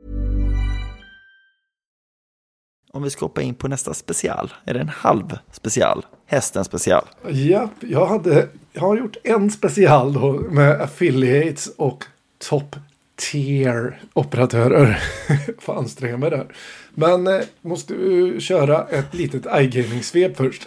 Om vi ska hoppa in på nästa special, är det en halv special? Hästen special. Ja, jag har gjort en special då med affiliates och top tier operatörer. Får anstränga mig där. Men måste köra ett litet iGaming-svep först.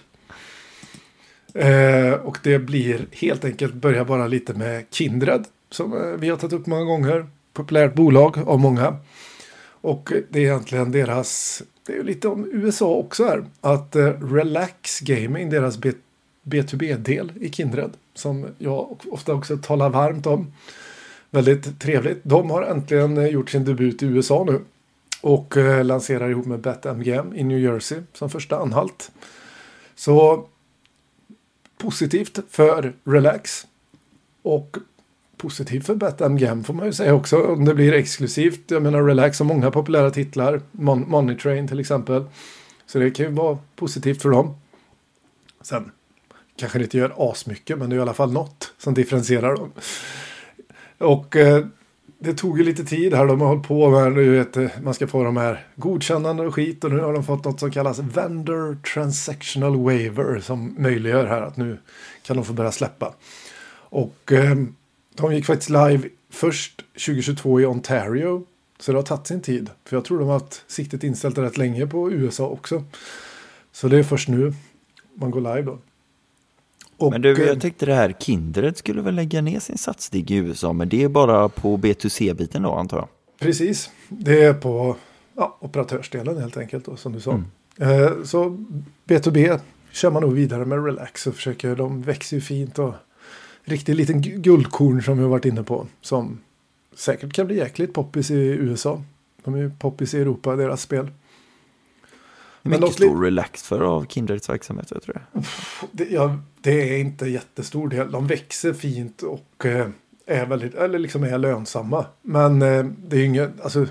Och det blir helt enkelt börja bara lite med Kindred som vi har tagit upp många gånger. Populärt bolag av många. Och det är egentligen deras, det är ju lite om USA också här, att Relax Gaming, deras B2B-del i Kindred, som jag ofta också talar varmt om. Väldigt trevligt. De har äntligen gjort sin debut i USA nu och lanserar ihop med BetMGM i New Jersey som första anhalt. Så positivt för Relax och positivt för BetMGM får man ju säga också, om det blir exklusivt. Jag menar, Relax har många populära titlar, Money Train till exempel, så det kan ju vara positivt för dem. Sen kanske det inte gör asmycket, men det är i alla fall något som differentierar dem. Och det tog ju lite tid här, de har hållit på med, du vet, man ska få de här godkännande och skit, och nu har de fått något som kallas Vendor Transactional Waiver som möjliggör här att nu kan de få börja släppa. Och de gick faktiskt live först 2022 i Ontario, så det har tagit sin tid, för jag tror de har haft siktet inställt rätt länge på USA också. Så det är först nu man går live då. Och, men du, jag tänkte det här Kindred skulle väl lägga ner sin satsning i USA, men det är bara på B2C-biten då, antar jag. Precis, det är på operatörsdelen helt enkelt då, som du sa. Så B2B kör man nog vidare med Relax och försöker, de växer ju fint och riktigt liten guldkorn som vi har varit inne på, som säkert kan bli jäkligt poppis i USA. De är ju poppis i Europa, deras spel. Hur mycket stor Relax för av Kindreds verksamhet, jag tror jag? Det är inte jättestor del. De växer fint och är väldigt, eller liksom är lönsamma. Men det är ju inget, alltså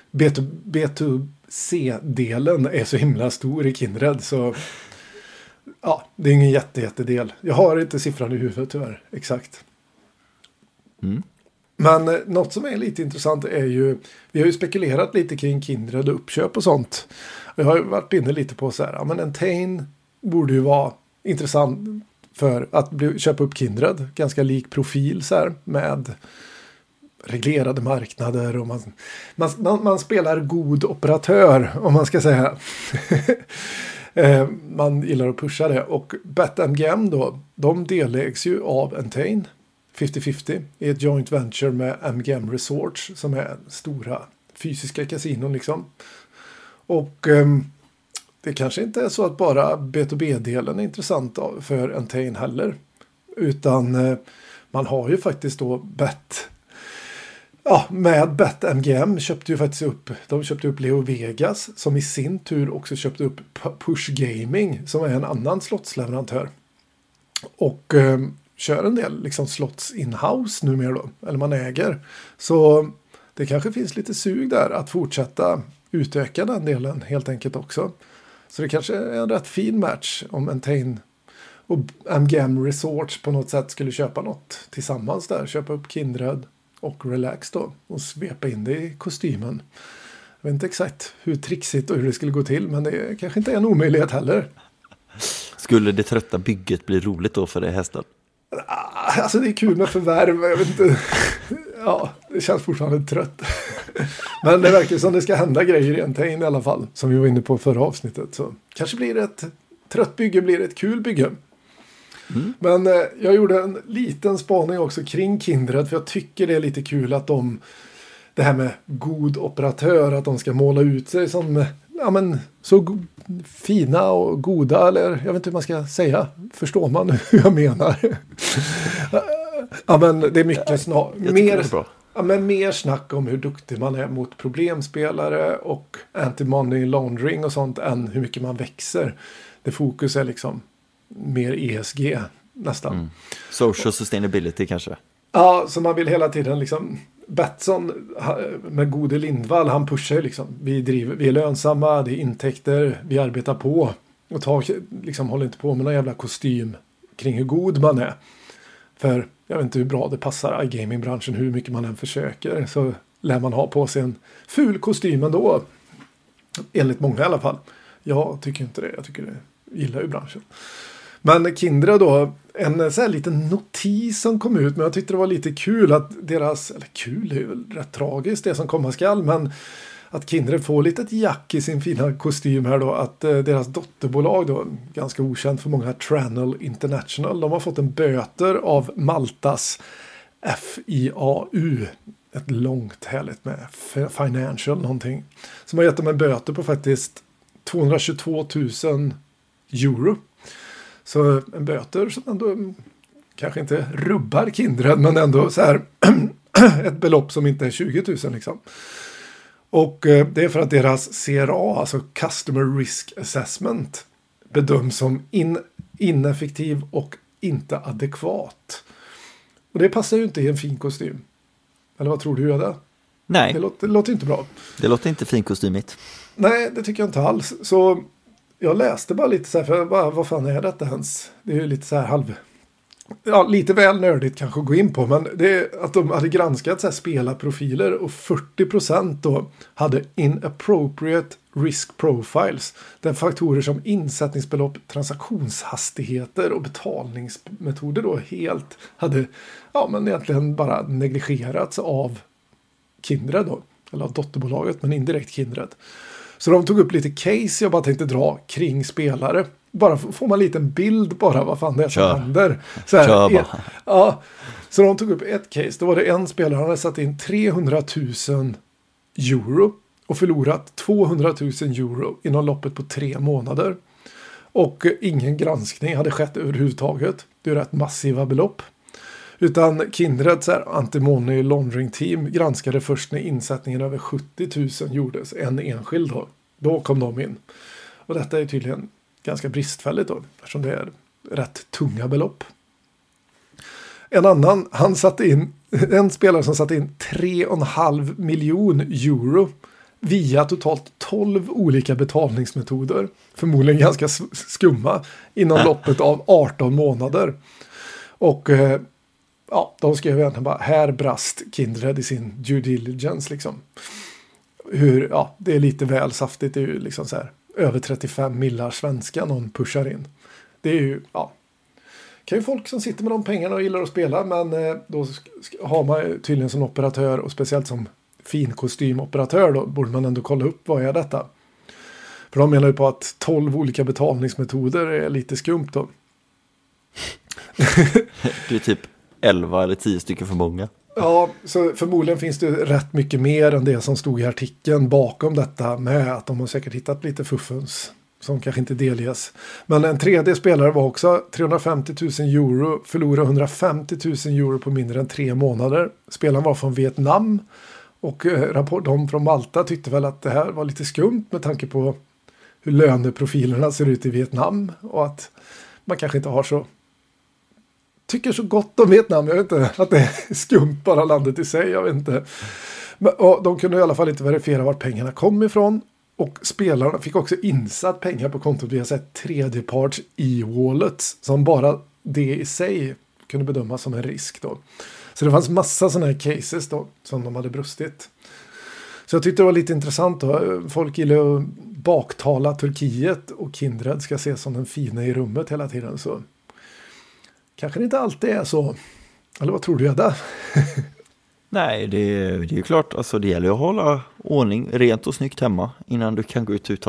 B2C-delen är så himla stor i Kindred, så ja, det är ingen jättedel. Jag har inte siffran i huvudet tyvärr, exakt. Men något som är lite intressant är ju, vi har ju spekulerat lite kring Kindred och uppköp och sånt. Jag har ju varit inne lite på så här, ja, men Entain borde ju vara intressant för att köpa upp Kindred. Ganska lik profil så här, med reglerade marknader och man spelar god operatör, om man ska säga. Man gillar att pusha det. Och BetMGM då, de delägs ju av Entain 50-50 i ett joint venture med MGM Resorts, som är stora fysiska kasinon liksom. Och det kanske inte är så att bara B2B-delen är intressant för Entain heller, utan man har ju faktiskt då med BetMGM köpte ju faktiskt upp Leo Vegas, som i sin tur också köpte upp Push Gaming, som är en annan slottsleverantör. Och kör en del liksom slots in-house numera då, eller man äger. Så det kanske finns lite sug där att fortsätta utöka den delen helt enkelt också. Så det kanske är en rätt fin match om Entain och MGM Resorts på något sätt skulle köpa något tillsammans där. Köpa upp Kindred och Relax då och svepa in det i kostymen. Jag vet inte exakt hur trixigt och hur det skulle gå till, men det kanske inte är en omöjlighet heller. Skulle det trötta bygget bli roligt då för det, hästen? Alltså det är kul med förvärv, jag vet inte. Ja, det känns fortfarande trött. Men det verkar som det ska hända grejer i Entain i alla fall, som vi var inne på förra avsnittet. Så kanske blir det ett trött bygge blir ett kul bygge. Men jag gjorde en liten spaning också kring Kindred, för jag tycker det är lite kul att det här med god operatör, att de ska måla ut sig som så fina och goda, eller jag vet inte hur man ska säga. Förstår man hur jag menar? Ja, men det är mycket mer snack om hur duktig man är mot problemspelare och anti-money laundering och sånt än hur mycket man växer. Det fokus är liksom mer ESG nästan. Social sustainability kanske. Ja, så man vill hela tiden liksom. Betsson med Gode Lindvall, han pushar liksom. Vi är lönsamma, det är intäkter, vi arbetar på och håller inte på med någon jävla kostym kring hur god man är. För jag vet inte hur bra det passar i gamingbranschen, hur mycket man än försöker, så lär man ha på sig en ful kostym ändå. Enligt många i alla fall. Jag tycker inte det, gillar ju branschen. Men Kindred då, en så här liten notis som kom ut, men jag tyckte det var lite kul att kul, det är väl rätt tragiskt det som komma skall, men att Kindred får lite ett jack i sin fina kostym här då, att deras dotterbolag då, ganska okänt för många, Tranel International, de har fått en böter av Maltas FIAU, ett långt härligt med financial någonting, som har gett dem en böter på faktiskt 222 000 euro. Så en böter som ändå kanske inte rubbar Kindred, men ändå så här ett belopp som inte är 20 000 liksom. Och det är för att deras CRA, alltså Customer Risk Assessment, bedöms som ineffektiv och inte adekvat. Och det passar ju inte i en fin kostym. Eller vad tror du, Öda? Nej. Det låter inte bra. Det låter inte finkostymigt. Nej, det tycker jag inte alls. Så jag läste bara lite så här, för vad fan är detta ens? Det är ju lite så här lite väl nördigt kanske att gå in på, men det är att de hade granskat så här spelarprofiler och 40% då hade inappropriate risk profiles. Där faktorer som insättningsbelopp, transaktionshastigheter och betalningsmetoder då helt hade, men egentligen bara negligerats av Kindred då, eller av dotterbolaget, men indirekt Kindred. Så de tog upp lite case jag bara tänkte dra kring spelare. Bara får man en liten bild bara vad fan det är som händer. Så här, så de tog upp ett case. Då var det en spelare, han hade satt in 300 000 euro och förlorat 200 000 euro inom loppet på 3 månader. Och ingen granskning hade skett överhuvudtaget. Det är rätt massiva belopp. Utan Kindred, så här, anti-money laundering team, granskade först när insättningen över 70 000 gjordes. En enskild då. Då kom de in. Och detta är tydligen ganska bristfälligt då, eftersom det är rätt tunga belopp. En annan, en spelare som satte in 3,5 miljoner euro via totalt 12 olika betalningsmetoder. Förmodligen ganska skumma inom loppet av 18 månader. Och de skrev egentligen bara, här brast Kindred i sin due diligence liksom. Det är lite väl saftigt, det är ju liksom så här över 35 millar svenska någon pushar in. Det är ju, kan ju folk som sitter med de pengarna och gillar att spela, men då har man tydligen som operatör, och speciellt som finkostymoperatör då, borde man ändå kolla upp vad är detta. För de menar ju på att 12 olika betalningsmetoder är lite skumt då. Det är typ 11 eller 10 stycken för många. Ja, så förmodligen finns det rätt mycket mer än det som stod i artikeln bakom detta, med att de har säkert hittat lite fuffens som kanske inte delges. Men en tredje spelare var också 350 000 euro, förlorade 150 000 euro på mindre än 3 månader. Spelaren var från Vietnam, och de från Malta tyckte väl att det här var lite skumt med tanke på hur löneprofilerna ser ut i Vietnam, och att man kanske inte tycker så gott om Vietnam. Jag vet inte, att det är skumt bara landet i sig, jag vet inte. Men, de kunde i alla fall inte verifiera vart pengarna kom ifrån, och spelarna fick också insatt pengar på kontot via tredjeparts e-wallets, som bara det i sig kunde bedömas som en risk då. Så det fanns massa sådana här cases då som de hade brustit. Så jag tyckte det var lite intressant då. Folk gillar att baktala Turkiet, och Kindred ska ses som den fina i rummet hela tiden, så kanske det inte alltid är så. Eller vad tror du, Edda? Nej, det är ju klart. Alltså, det gäller att hålla ordning rent och snyggt hemma innan du kan gå ut och uttala dig.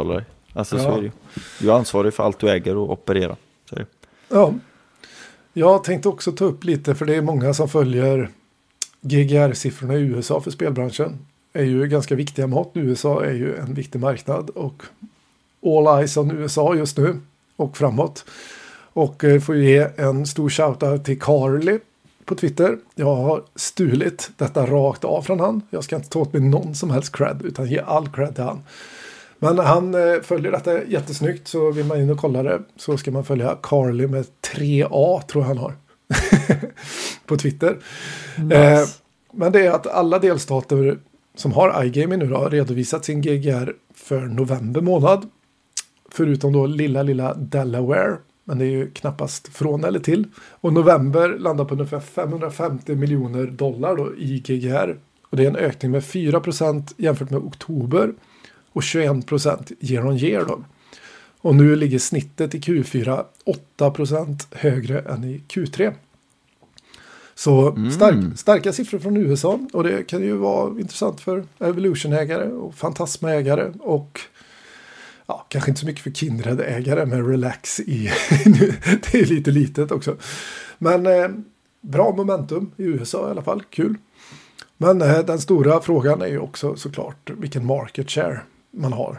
Alltså så är det ju. Du är ansvarig för allt du äger och opererar. Så är det. Ja. Jag tänkte också ta upp lite, för det är många som följer GGR-siffrorna i USA för spelbranschen. Är ju ganska viktiga mått. USA är ju en viktig marknad och all eyes on USA just nu och framåt. Och får ju ge en stor shoutout till Carly på Twitter. Jag har stulit detta rakt av från han. Jag ska inte ta åt mig någon som helst cred utan ge all cred till han. Men han följer detta jättesnyggt, så vill man in och kolla det så ska man följa Carly med 3A tror jag han har på Twitter. Nice. Men det är att alla delstater som har iGaming nu då har redovisat sin GGR för november månad. Förutom då lilla Delaware. Men det är ju knappast från eller till. Och november landar på ungefär $550 miljoner då i GGR. Och det är en ökning med 4% jämfört med oktober. Och 21% year on year då. Och nu ligger snittet i Q4 8% högre än i Q3. Så starka siffror från USA. Och det kan ju vara intressant för Evolution-ägare och Fantasma-ägare. Och ja, kanske inte så mycket för Kindred-ägare med Relax i. Det är lite litet också. Men bra momentum i USA i alla fall. Kul. Men den stora frågan är ju också såklart vilken market share man har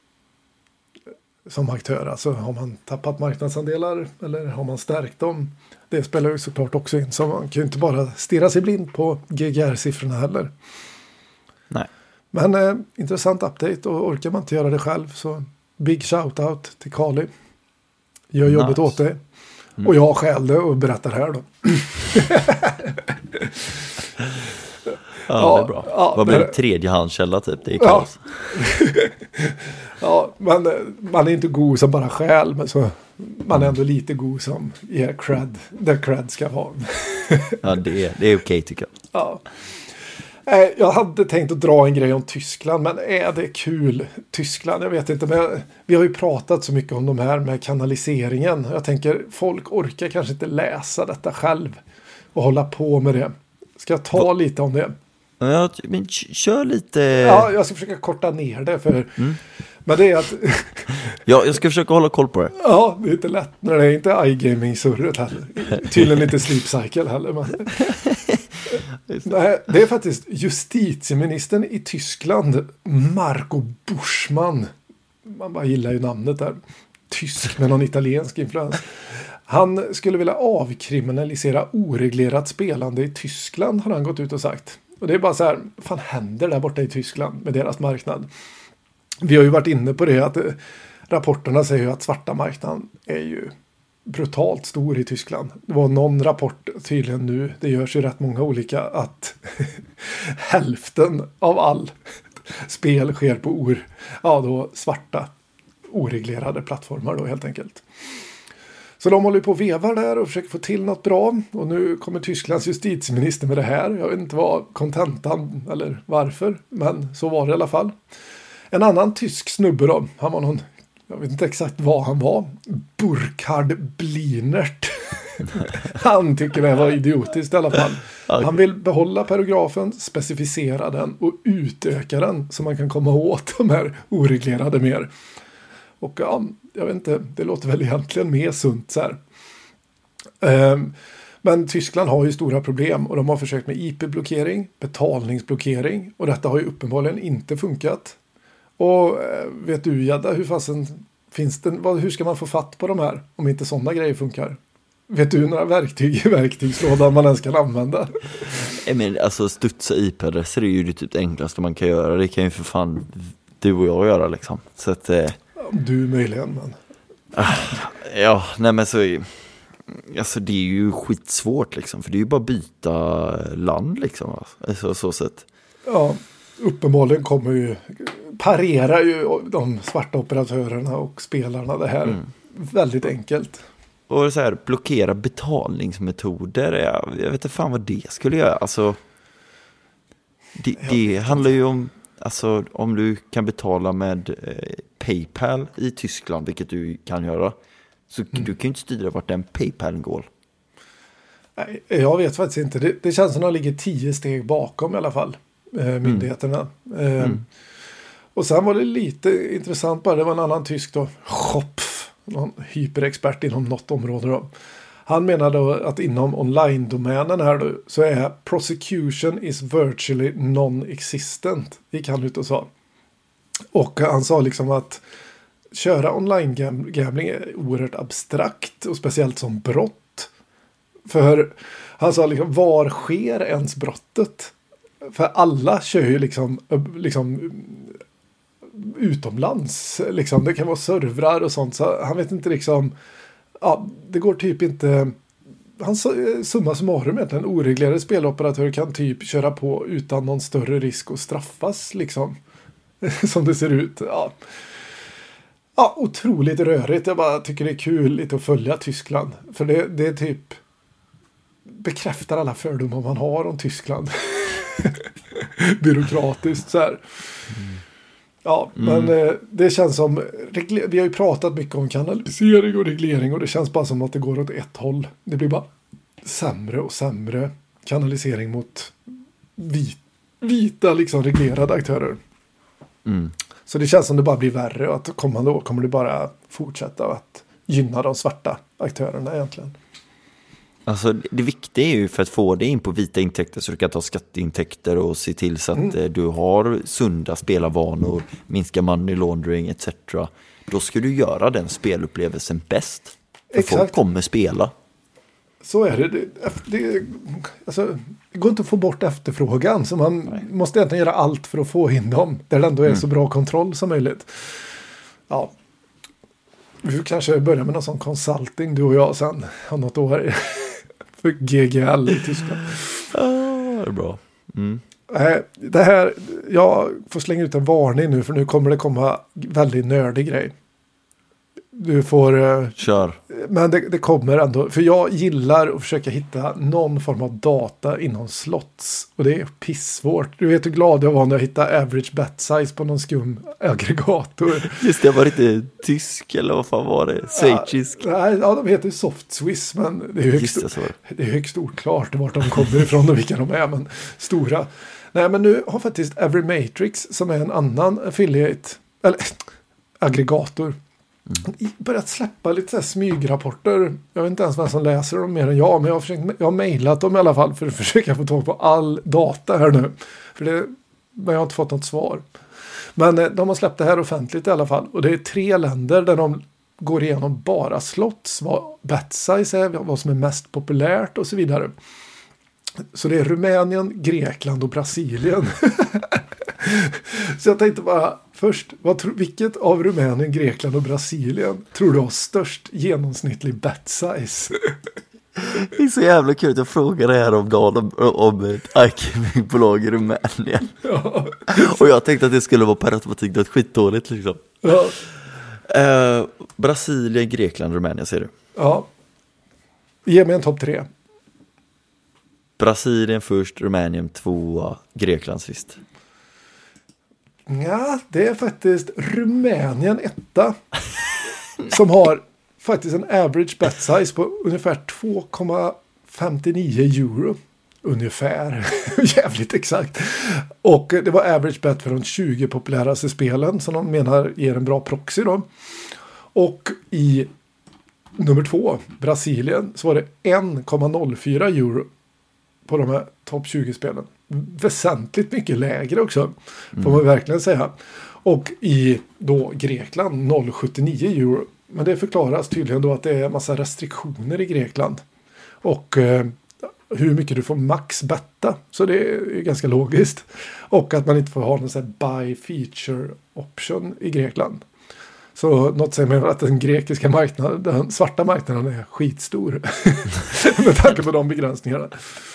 som aktör. Alltså har man tappat marknadsandelar eller har man stärkt dem? Det spelar ju såklart också in. Så man kan ju inte bara stirra sig blind på GGR-siffrorna heller. Nej. Men intressant update, och orkar man inte göra det själv så big shout-out till Carly. Gör jobbet åt dig. Och jag stjäl det och berättar här då. Ja, det är bra. Vad blir det? Tredjehandskälla typ? Det är kaos. Ja, men man är inte god som bara stjäl, men så man är ändå lite god som ger cred där cred ska vara. Ja, det är okej tycker jag. Ja. Jag hade tänkt att dra en grej om Tyskland, men är det kul Tyskland? Jag vet inte, men vi har ju pratat så mycket om de här med kanaliseringen. Jag tänker, folk orkar kanske inte läsa detta själv och hålla på med det. Ska jag ta lite om det? Ja, men kör lite. Ja, jag ska försöka korta ner det för. Men det är att. Ja, jag ska försöka hålla koll på det. Ja, det är inte lätt när det är inte iGaming-surret heller. Tydligen inte Sleep Cycle heller. Men. Nej, det är faktiskt justitieministern i Tyskland, Marco Buschmann. Man bara gillar ju namnet där. Tysk med någon italiensk influens. Han skulle vilja avkriminalisera oreglerat spelande i Tyskland, har han gått ut och sagt. Och det är bara så här, vad fan händer där borta i Tyskland med deras marknad? Vi har ju varit inne på det, att rapporterna säger ju att svarta marknaden är ju brutalt stor i Tyskland. Det var någon rapport tydligen nu, det görs ju rätt många olika, att hälften av all spel sker på svarta oreglerade plattformar då helt enkelt. Så de håller på och vevar där och försöker få till något bra. Och nu kommer Tysklands justitieminister med det här. Jag vet inte vad kontentan eller varför, men så var det i alla fall. En annan tysk snubbe då, han var någon, jag vet inte exakt vad han var, Burkhard Blinert. Han tycker det var idiotiskt i alla fall. Han vill behålla paragrafen, specificera den och utöka den så man kan komma åt de här oreglerade mer. Och ja, jag vet inte, det låter väl egentligen mer sunt så här. Men Tyskland har ju stora problem och de har försökt med IP-blockering, betalningsblockering, och detta har ju uppenbarligen inte funkat. Och vet du, Jadda, hur ska man få fatt på de här om inte sådana grejer funkar? Vet du några verktyg i verktygslådan man ens kan använda? Men alltså studsa IP-adresser är ju det typ enklaste man kan göra. Det kan ju för fan du och jag göra liksom. Så att du möjligen, men ja, nej men så alltså det är ju skitsvårt liksom, för det är ju bara byta land liksom, alltså så sätt. Ja, uppenbarligen parerar ju de svarta operatörerna och spelarna det här väldigt enkelt. Och så här, blockera betalningsmetoder, jag vet inte fan vad det skulle göra. Alltså det handlar ju om, alltså om du kan betala med PayPal i Tyskland, vilket du kan göra, så du kan ju inte styra vart den PayPal går. Nej, jag vet faktiskt inte. Det känns som att de ligger 10 steg bakom i alla fall, myndigheterna. Och sen var det lite intressant bara, det var en annan tysk då, Schopf, någon hyperexpert inom något område då. Han menade då att inom online-domänen här då, så är prosecution is virtually non-existent, gick han ut och sa. Och han sa liksom att köra online-gambling är oerhört abstrakt och speciellt som brott. För han sa liksom, var sker ens brottet? För alla kör ju liksom utomlands. Liksom. Det kan vara servrar och sånt. Så han vet inte liksom, ja, det går typ inte. Han summa summarum egentligen, oreglerade speloperatörer kan typ köra på utan någon större risk att straffas liksom. Som det ser ut. Ja, otroligt rörigt. Jag bara tycker det är kul lite att följa Tyskland. För det är typ bekräftar alla fördomar man har om Tyskland. Byråkratiskt så här. Ja, men det känns som vi har ju pratat mycket om kanalisering och reglering och det känns bara som att det går åt ett håll. Det blir bara sämre och sämre kanalisering mot vita liksom reglerade aktörer. Så det känns som det bara blir värre och att kommande år kommer det bara fortsätta att gynna de svarta aktörerna egentligen. Alltså det viktiga är ju för att få det in på vita intäkter så du kan ta skatteintäkter och se till så att du har sunda spelarvanor, minska money laundering etc. Då ska du göra den spelupplevelsen bäst. För exakt. Folk kommer spela. Så är det. Det går inte att få bort efterfrågan så man måste egentligen göra allt för att få in dem. Där det ändå är så bra kontroll som möjligt. Ja. Vi får kanske börja med någon sån consulting du och jag sen om något år för GGL i Tyskland. Det är bra. Det här, jag får slänga ut en varning nu för nu kommer det komma väldigt nördig grej. Du får... Kör. Men det kommer ändå. För jag gillar att försöka hitta någon form av data inom slots. Och det är pissvårt. Du vet hur glad jag var när jag hittade average bet size på någon skum aggregator. Just det, var det inte tysk eller vad fan var det? Schweizisk? Ja, de heter Soft Swiss, men det är högst oklart vart de kommer ifrån och vilka de är, men stora. Nej, men nu har faktiskt Everymatrix, som är en annan affiliate, eller aggregator, börjat släppa lite så här smygrapporter. Jag vet inte ens vem som läser dem mer än jag, men jag har mejlat dem i alla fall för att försöka få tag på all data här nu. Men jag har inte fått något svar. Men de har släppt det här offentligt i alla fall. Och det är 3 länder där de går igenom bara slots, vad bet size är, vad som är mest populärt och så vidare. Så det är Rumänien, Grekland och Brasilien. Så jag tänkte bara först, vilket av Rumänien, Grekland och Brasilien tror du har störst genomsnittlig bet size? Det är så jävla kul att jag frågar det här om dagen om ett arkivbolag i Rumänien. Ja. Och jag tänkte att det skulle vara per automatik något skitdåligt liksom. Ja. Brasilien, Grekland, Rumänien säger du? Ja. Ge mig en topp 3. Brasilien först, Rumänien 2, Grekland sist. Ja, det är faktiskt Rumänien 1 som har faktiskt en average bet size på ungefär 2,59 euro. Ungefär. Jävligt exakt. Och det var average bet för de 20 populäraste spelen som de menar ger en bra proxy då. Och i nummer 2, Brasilien, så var det 1,04 euro på de här topp 20-spelen. Väsentligt mycket lägre också, får man verkligen säga. Och i då Grekland 0,79 euro. Men det förklaras tydligen då att det är en massa restriktioner i Grekland. Och hur mycket du får max betta. Så det är ganska logiskt. Och att man inte får ha någon sån här buy feature option i Grekland. Så något säger mig att den grekiska marknaden, den svarta marknaden är skitstor. Med tanke på de begränsningarna.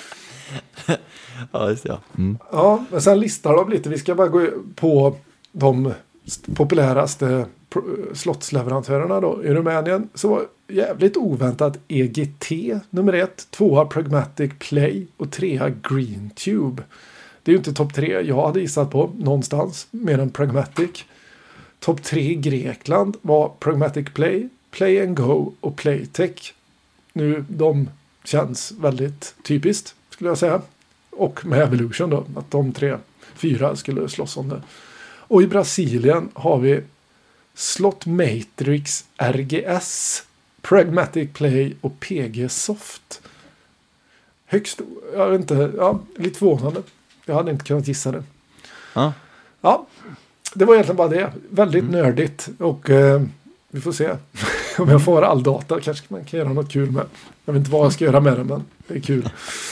Ja, just det. Ja, men sen listar de lite. Vi ska bara gå på de populäraste slottsleverantörerna då. I Rumänien så var jävligt oväntat EGT nummer 1, 2 Pragmatic Play och 3 Green Tube. Det är ju inte topp 3 jag hade gissat på någonstans mer än Pragmatic. Topp 3 i Grekland var Pragmatic Play, Play and Go och Playtech. Nu, de känns väldigt typiskt skulle jag säga. Och med Evolution då, att de 3-4 skulle slåss om det. Och i Brasilien har vi Slot Matrix RGS, Pragmatic Play och PG Soft. Högst, jag vet inte, ja, lite förvånande. Jag hade inte kunnat gissa det. Ja, det var egentligen bara det. Väldigt nördigt och vi får se om jag får all data. Kanske man kan göra något kul med. Jag vet inte vad jag ska göra med det, men det är kul.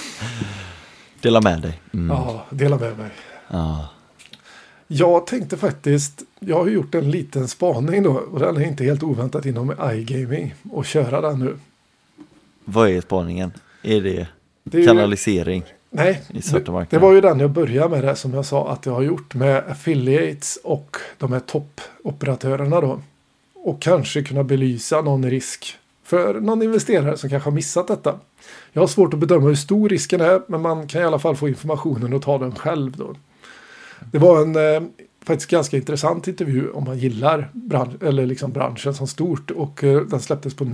Dela med dig. Ja, dela med mig. Ja. Jag tänkte faktiskt, jag har gjort en liten spaning då, och den är inte helt oväntat inom iGaming, och köra den nu. Vad är spaningen? Är det är kanalisering? Nej, i svarta marknaden? Det var ju den jag började med, det som jag sa att jag har gjort med affiliates och de här toppoperatörerna då. Och kanske kunna belysa någon risk för någon investerare som kanske har missat detta. Jag har svårt att bedöma hur stor risken är, men man kan i alla fall få informationen och ta den själv då. Det var en faktiskt ganska intressant intervju om man gillar branschen som stort, och den släpptes på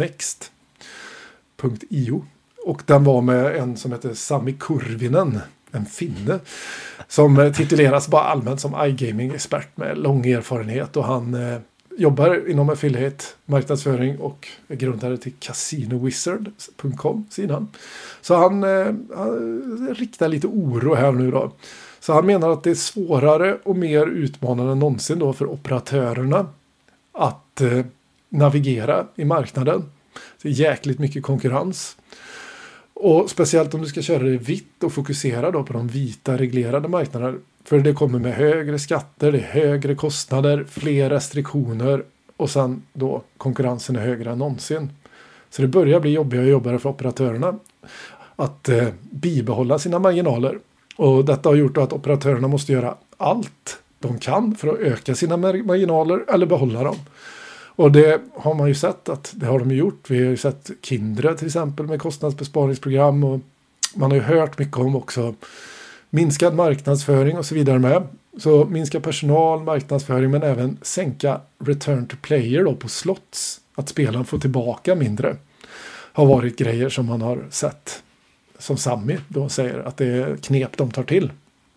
next.io. Och den var med en som heter Sami Kurvinen, en finne, som tituleras bara allmänt som iGaming-expert med lång erfarenhet, och han jobbar inom affiliate marknadsföring och är grundare till CasinoWizard.com sidan. Så han riktar lite oro här nu då. Så han menar att det är svårare och mer utmanande än någonsin då för operatörerna att navigera i marknaden. Det är jäkligt mycket konkurrens. Och speciellt om du ska köra det vitt och fokusera då på de vita reglerade marknaderna. För det kommer med högre skatter, det är högre kostnader, fler restriktioner, och sen då konkurrensen är högre än någonsin. Så det börjar bli jobbigare för operatörerna att bibehålla sina marginaler. Och detta har gjort att operatörerna måste göra allt de kan för att öka sina marginaler eller behålla dem. Och det har man ju sett att det har de gjort. Vi har ju sett Kindred till exempel med kostnadsbesparingsprogram, och man har ju hört mycket om också minskad marknadsföring och så vidare med. Så minska personal, marknadsföring, men även sänka return to player då på slots. Att spelaren får tillbaka mindre har varit grejer som man har sett. Som Sami då säger att det är knep de tar till.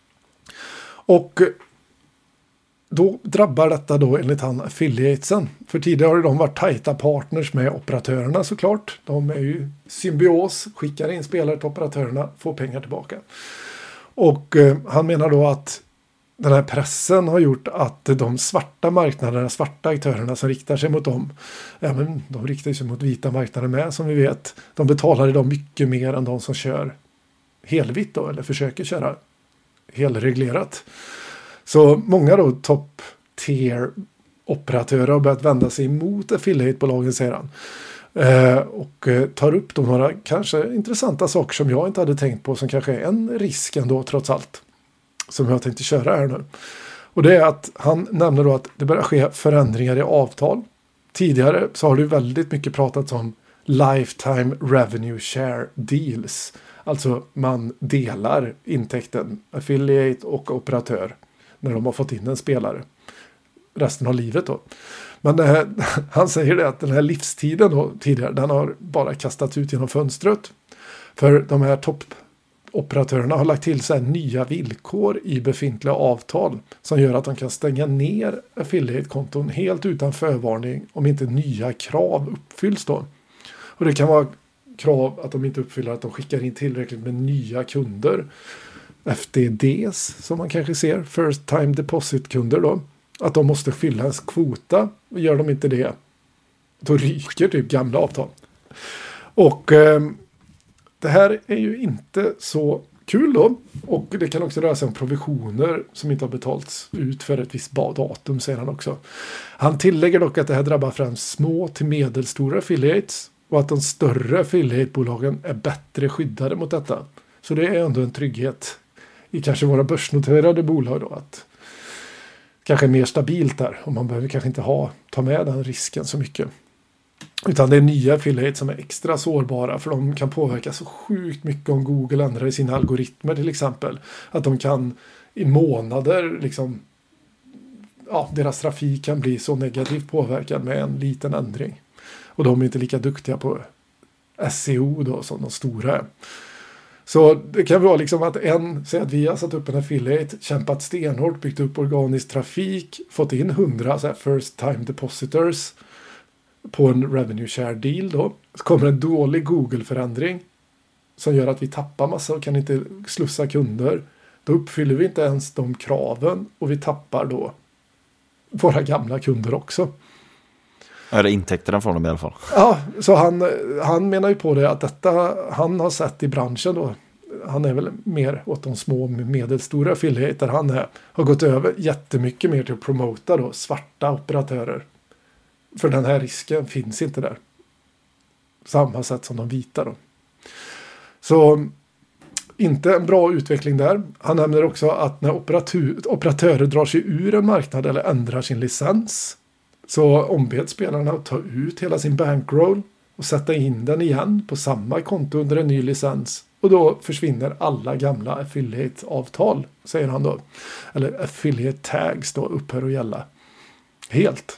Och då drabbar detta då enligt han affiliatesen. För tidigare har de varit tajta partners med operatörerna såklart. De är ju symbios, skickar in spelare till operatörerna, får pengar tillbaka. Och han menar då att den här pressen har gjort att de svarta marknaderna, svarta aktörerna som riktar sig mot dem, även de riktar sig mot vita marknader med som vi vet, de betalar idag mycket mer än de som kör helvitt då, eller försöker köra helreglerat. Så många då top tier operatörer har börjat vända sig emot affiliate-bolagen, säger han. Och tar upp då några kanske intressanta saker som jag inte hade tänkt på, som kanske är en risk ändå trots allt, som jag tänkte köra här nu. Och det är att han nämner då att det börjar ske förändringar i avtal. Tidigare så har det väldigt mycket pratats om lifetime revenue share deals. Alltså man delar intäkten, affiliate och operatör, när de har fått in en spelare resten av livet då. Men han säger det att den här livstiden då, tidigare, den har bara kastats ut genom fönstret. För de här toppoperatörerna har lagt till så här nya villkor i befintliga avtal som gör att de kan stänga ner affiliate-konton helt utan förvarning om inte nya krav uppfylls då. Och det kan vara krav att de inte uppfyller att de skickar in tillräckligt med nya kunder. FTDs som man kanske ser, first time deposit-kunder då. Att de måste fylla ens kvota. Och gör de inte det, då ryker typ gamla avtal. Och det här är ju inte så kul då. Och det kan också röra sig om provisioner som inte har betalts ut för ett visst datum, säger han också. Han tillägger dock att det här drabbar främst små till medelstora affiliates. Och att de större affiliate-bolagen är bättre skyddade mot detta. Så det är ändå en trygghet i kanske våra börsnoterade bolag då, att kanske är mer stabilt där, och man behöver kanske inte ta med den risken så mycket. Utan det är nya affiliates som är extra sårbara, för de kan påverka så sjukt mycket om Google ändrar i sina algoritmer till exempel. Att de kan i månader liksom, ja, deras trafik kan bli så negativt påverkad med en liten ändring. Och de är inte lika duktiga på SEO då som de stora är. Så det kan vara liksom att säg att vi har satt upp en affiliate, kämpat stenhårt, byggt upp organisk trafik, fått in 100 så här first time depositors på en revenue share deal då. Så kommer en dålig Google-förändring som gör att vi tappar massa och kan inte slussa kunder. Då uppfyller vi inte ens de kraven och vi tappar då våra gamla kunder också. Är det intäkterna från dem i alla fall? Ja, så han menar ju på det att detta han har sett i branschen då. Han är väl mer åt de små medelstora affiliater. Han har gått över jättemycket mer till att promota då svarta operatörer. För den här risken finns inte där. Samma sätt som de vita då. Så inte en bra utveckling där. Han nämner också att när operatörer drar sig ur en marknad eller ändrar sin licens så ombeds spelarna att ta ut hela sin bankroll och sätta in den igen på samma konto under en ny licens. Och då försvinner alla gamla affiliate-avtal, säger han då. Eller affiliate tags då upphör att gälla helt.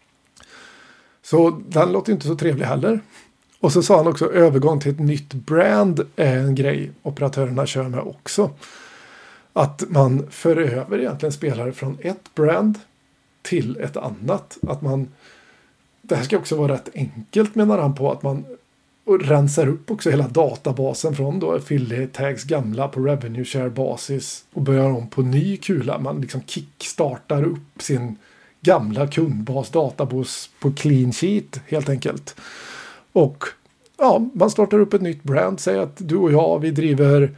Så den låter inte så trevlig heller. Och så sa han också övergång till ett nytt brand är en grej operatörerna kör med också. Att man för över egentligen spelare från ett brand till ett annat. Det här ska också vara rätt enkelt menar han på att man rensar upp också hela databasen från då affiliate tags gamla på revenue share basis och börjar om på ny kula. Man liksom kickstartar upp sin gamla kundbas databas på clean sheet helt enkelt. Och ja, man startar upp ett nytt brand. Säg att du och jag, vi driver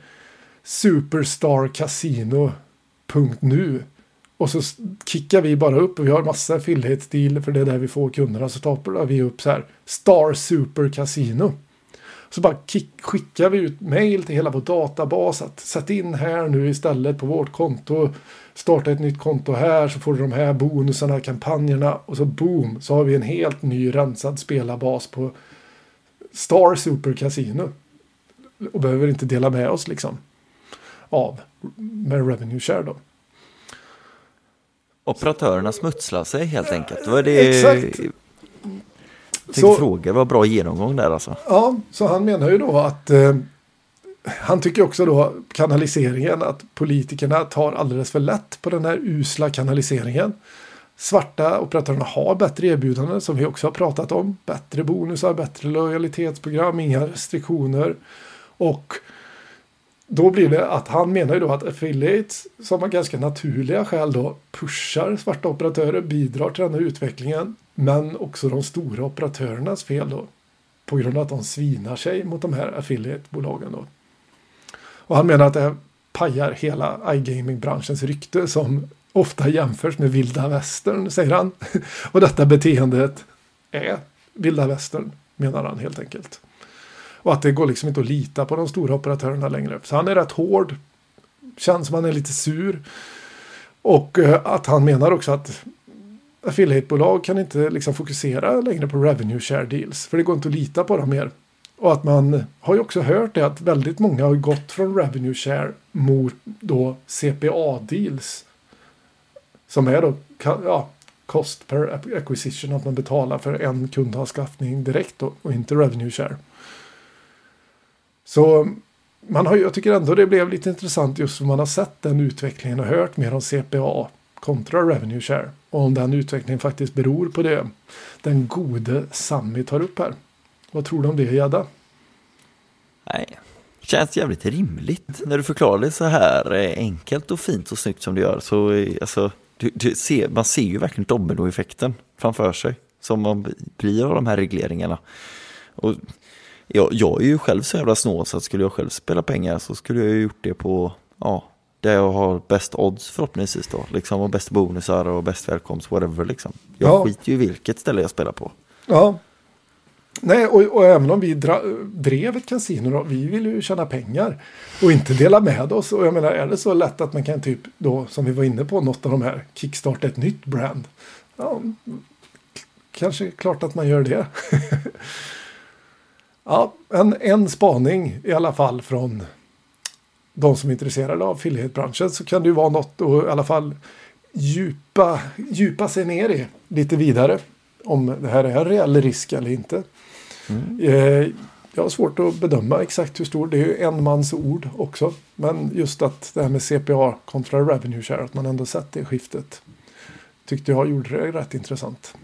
superstarcasino.nu och så kickar vi bara upp och vi har massa affiliate-deal för det är där vi får kunderna. Så startar vi upp så här Star Super Casino. Så bara skickar vi ut mail till hela vår databas att sätt in här nu istället på vårt konto. Starta ett nytt konto här så får du de här bonusarna, kampanjerna och så boom så har vi en helt ny rensad spelarbas på Star Super Casino. Och behöver inte dela med oss liksom med revenue share då. Operatörerna smutslar sig helt enkelt. Vad är det? Exakt. Så fråga, vad bra genomgång där alltså. Ja, så han menar ju då att han tycker också då kanaliseringen att politikerna tar alldeles för lätt på den här usla kanaliseringen. Svarta operatörerna har bättre erbjudanden som vi också har pratat om. Bättre bonusar, bättre lojalitetsprogram, inga restriktioner. Och då blir det att han menar ju då att affiliates som har ganska naturliga skäl då pushar svarta operatörer, bidrar till den här utvecklingen. Men också de stora operatörernas fel då. På grund av att de svinar sig mot de här affiliate-bolagen då. Och han menar att det pajar hela iGaming-branschens rykte som ofta jämförs med vilda västern, säger han. Och detta beteendet är vilda västern, menar han helt enkelt. Och att det går liksom inte att lita på de stora operatörerna längre. Så han är rätt hård. Känns som han är lite sur. Och att han menar också att affiliate-bolag kan inte liksom fokusera längre på revenue share deals. För det går inte att lita på dem mer. Och att man har ju också hört det att väldigt många har gått från revenue share mot då CPA-deals. Som är då cost per acquisition, att man betalar för en kundavskaffning direkt då, och inte revenue share. Så jag tycker ändå det blev lite intressant just för man har sett den utvecklingen och hört mer om CPA kontra revenue share. Och om den utvecklingen faktiskt beror på det den gode Sammy tar upp här. Vad tror du om det, Gedda? Nej, känns jävligt rimligt när du förklarar det så här enkelt och fint och snyggt som du gör. Så alltså, man ser ju verkligen dominoeffekten framför sig som man blir av de här regleringarna. Och jag är ju själv så jävla snål så att skulle jag själv spela pengar så skulle jag ju gjort det på där jag har bäst odds förhoppningsvis då. Liksom, och bäst bonusar och bäst välkomst, whatever liksom. Jag skiter ju i vilket ställe jag spelar på. Ja. Nej, och även om vi drev ett kasino då, vi vill ju tjäna pengar och inte dela med oss. Och jag menar, är det så lätt att man kan typ då, som vi var inne på, något av de här, kickstarta ett nytt brand? Ja, kanske klart att man gör det. Ja, en spaning i alla fall från de som är intresserade av affiliate-branschen, så kan det ju vara något att i alla fall djupa sig ner i lite vidare om det här är en reell risk eller inte. jag har svårt att bedöma exakt hur stor. Det är ju en mans ord också. Men just att det här med CPA kontra revenue share, att man ändå sett det skiftet, tyckte jag gjorde det rätt intressant.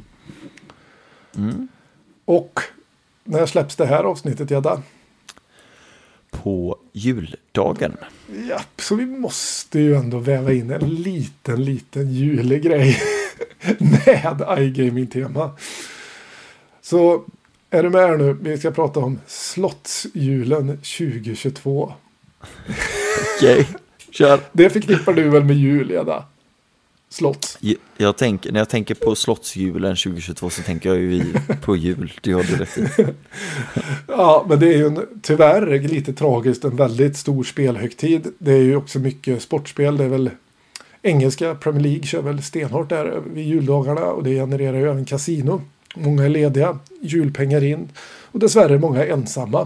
Och när släpps det här avsnittet, Gedda? På juldagen. Ja, så vi måste ju ändå väva in en liten julig grej med iGaming-tema. Så är du med här nu? Vi ska prata om slottsjulen 2022. Okej, kör. Det förknippar du väl med jul, Gedda? Slott. När jag tänker på slottsjulen 2022 så tänker jag ju på jul. Det har du rätt i. Ja, men det är ju tyvärr lite tragiskt, en väldigt stor spelhögtid. Det är ju också mycket sportspel. Det är väl engelska Premier League kör väl stenhårt där vid juldagarna, och det genererar ju även kasino. Många är lediga, julpengar in, och dessvärre många är ensamma.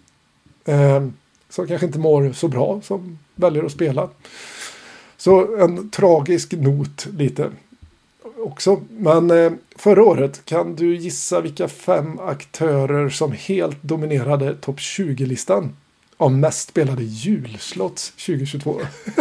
Som kanske inte mår så bra, som väljer att spela. Så en tragisk not lite också. Men förra året, kan du gissa vilka 5 aktörer som helt dominerade topp 20-listan av mest spelade julslotts 2022?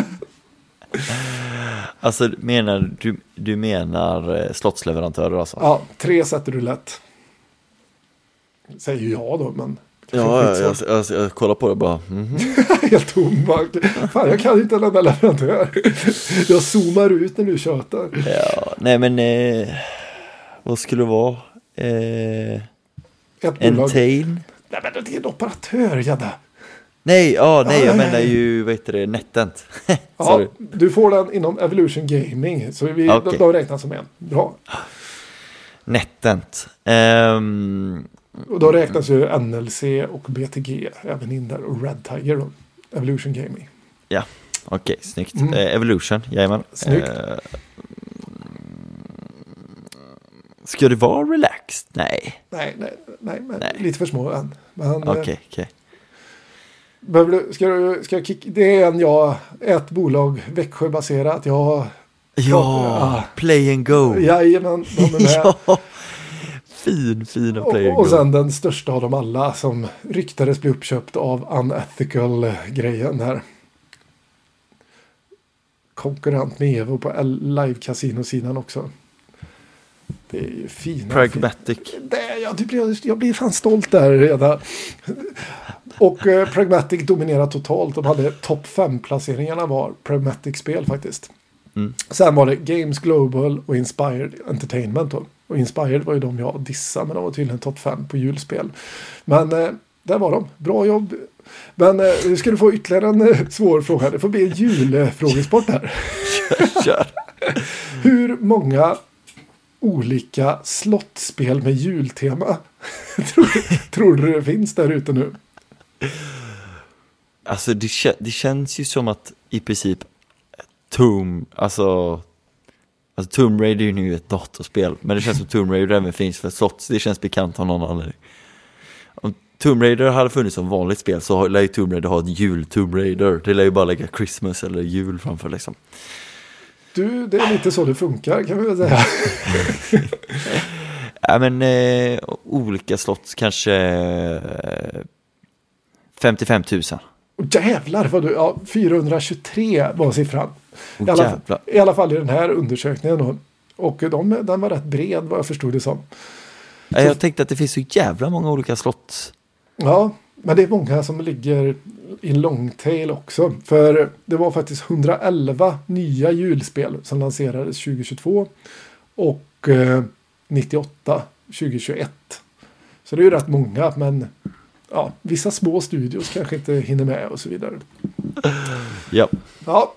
Alltså du menar slottsleverantörer alltså? Ja, 3 sätter du lätt. Säger jag då, men... Ja, jag kollar på det bara. Helt tomvakt. Fan, jag kan inte en enda leverantör. Jag zoomar ut när du tjötar. Ja, nej men vad skulle det vara? Entain? Nej, men det är en operatör, Gedda. Nej, jag menar ju, vad heter det, NetEnt. Ja, du får den inom Evolution Gaming. Så de räknas som en. Bra. NetEnt. Och då räknas ju NLC och BTG även in där. Och Red Tiger då. Evolution Gaming. Ja, okej, snyggt. Evolution, jajamän. Snyggt. Ska det vara relaxed? Nej. Nej, lite för små än. Okej. Ska jag kicka? Det är ett bolag Växjö-baserat. Ja, Play and Go. Jajamän, de är med. Ja, fina Play and Go. Och sen den största av dem alla som ryktades bli uppköpt av Unethical-grejen här. Konkurrent med Evo på live-casino-sidan också. Det är ju fina. Pragmatic. Jag blir fan stolt där redan. Och Pragmatic dominerar totalt. De hade topp 5-placeringarna var Pragmatic-spel faktiskt. Sen var det Games Global och Inspired Entertainment då. Och Inspired var ju de jag dissade, men de var tydligen topp 5 på julspel. Men där var de. Bra jobb. Men nu ska du få ytterligare en svår fråga. Det får bli en julfrågesport här. Kör. Hur många olika slottspel med jultema tror du det finns där ute nu? Alltså det känns ju som att i princip Tomb Raider är ju nu ett datorspel, men det känns som Tomb Raider även finns för slotts. Det känns bekant av någon anledning. Om Tomb Raider hade funnits som vanligt spel så lär ju Tomb Raider ha ett jul-Tomb Raider. Det lär ju bara lägga Christmas eller jul framför liksom. Du, det är lite så det funkar, kan vi väl säga. Ja, men olika slott kanske 55 000. Jävlar vad du, 423 var siffran. I alla fall i den här undersökningen då. Och den var rätt bred vad jag förstod det som. Jag tänkte att det finns så jävla många olika slott. Ja, men det är många som ligger i longtail också. För det var faktiskt 111 nya julspel som lanserades 2022 och 98 2021. Så det är ju rätt många, men vissa små studios kanske inte hinner med och så vidare. Ja. Ja.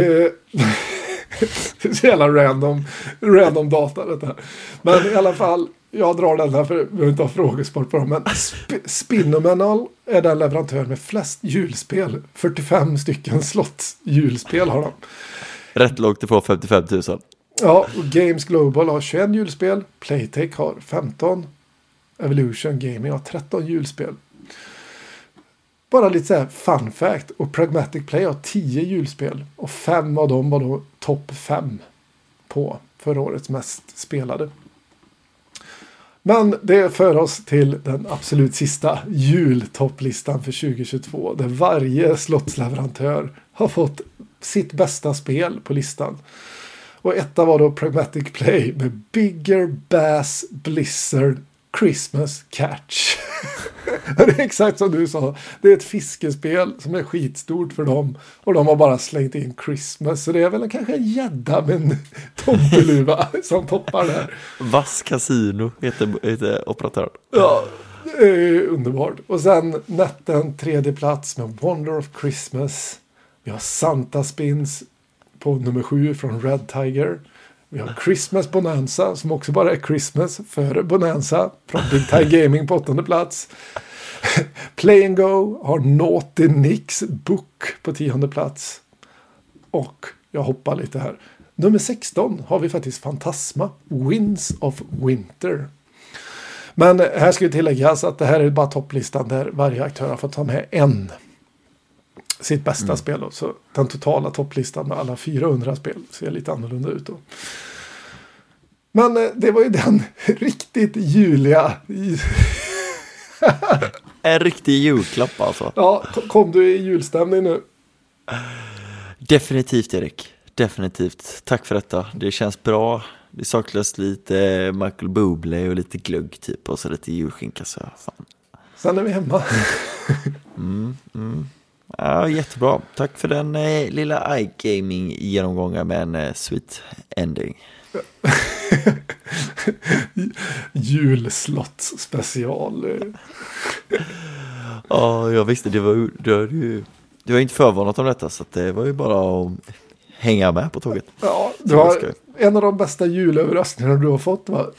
Så jävla random data detta. Men i alla fall, jag drar den här för vi behöver inte ha frågesport på dem. Men Spinomenal är den leverantör med flest julspel. 45 stycken slottsjulspel har de. Rätt lågt ifrån 55 000. Ja, och Games Global har 21 julspel. Playtech har 15. Evolution Gaming har 13 julspel. Bara lite så här fun fact. Och Pragmatic Play har 10 julspel. Och 5 av dem var då topp 5 på förra årets mest spelade. Men det för oss till den absolut sista jultopplistan för 2022. Där varje slottsleverantör har fått sitt bästa spel på listan. Och etta var då Pragmatic Play med Bigger Bass Blizzard Christmas Catch. Det är exakt som du sa. Det är ett fiskespel som är skitstort för dem. Och de har bara slängt in Christmas. Så det är väl kanske en gädda med en tomteluva som toppar där. Vass Casino heter operatören. Ja, det är underbart. Och sen natten 3:e plats med Wonder of Christmas. Vi har Santa Spins på nummer 7 från Red Tiger. Vi har Christmas Bonanza som också bara är Christmas före Bonanza från Big Tie Gaming på 8:e plats. Play and Go har Naughty Nicks Book på 10:e plats. Och jag hoppar lite här. Nummer 16 har vi faktiskt Fantasma Winds of Winter. Men här ska vi tilläggas att det här är bara topplistan där varje aktör har fått ta med sitt bästa spel då. Så den totala topplistan med alla 400 spel ser lite annorlunda ut då. Men det var ju den riktigt juliga. En riktig julklapp alltså. Ja, kom du i julstämning nu? Definitivt Erik, definitivt. Tack för detta, det känns bra. Det saknas lite Michael Bublé och lite glögg typ och så lite julskinka så fan. Sen är vi hemma. Ja, jättebra. Tack för den lilla iGaming-genomgången med en sweet ending. Julslotts special. Ja, jag visste du var inte förvarnat om detta så att det var ju bara att hänga med på tåget. Ja, det var en av de bästa julöverraskningarna du har fått, va?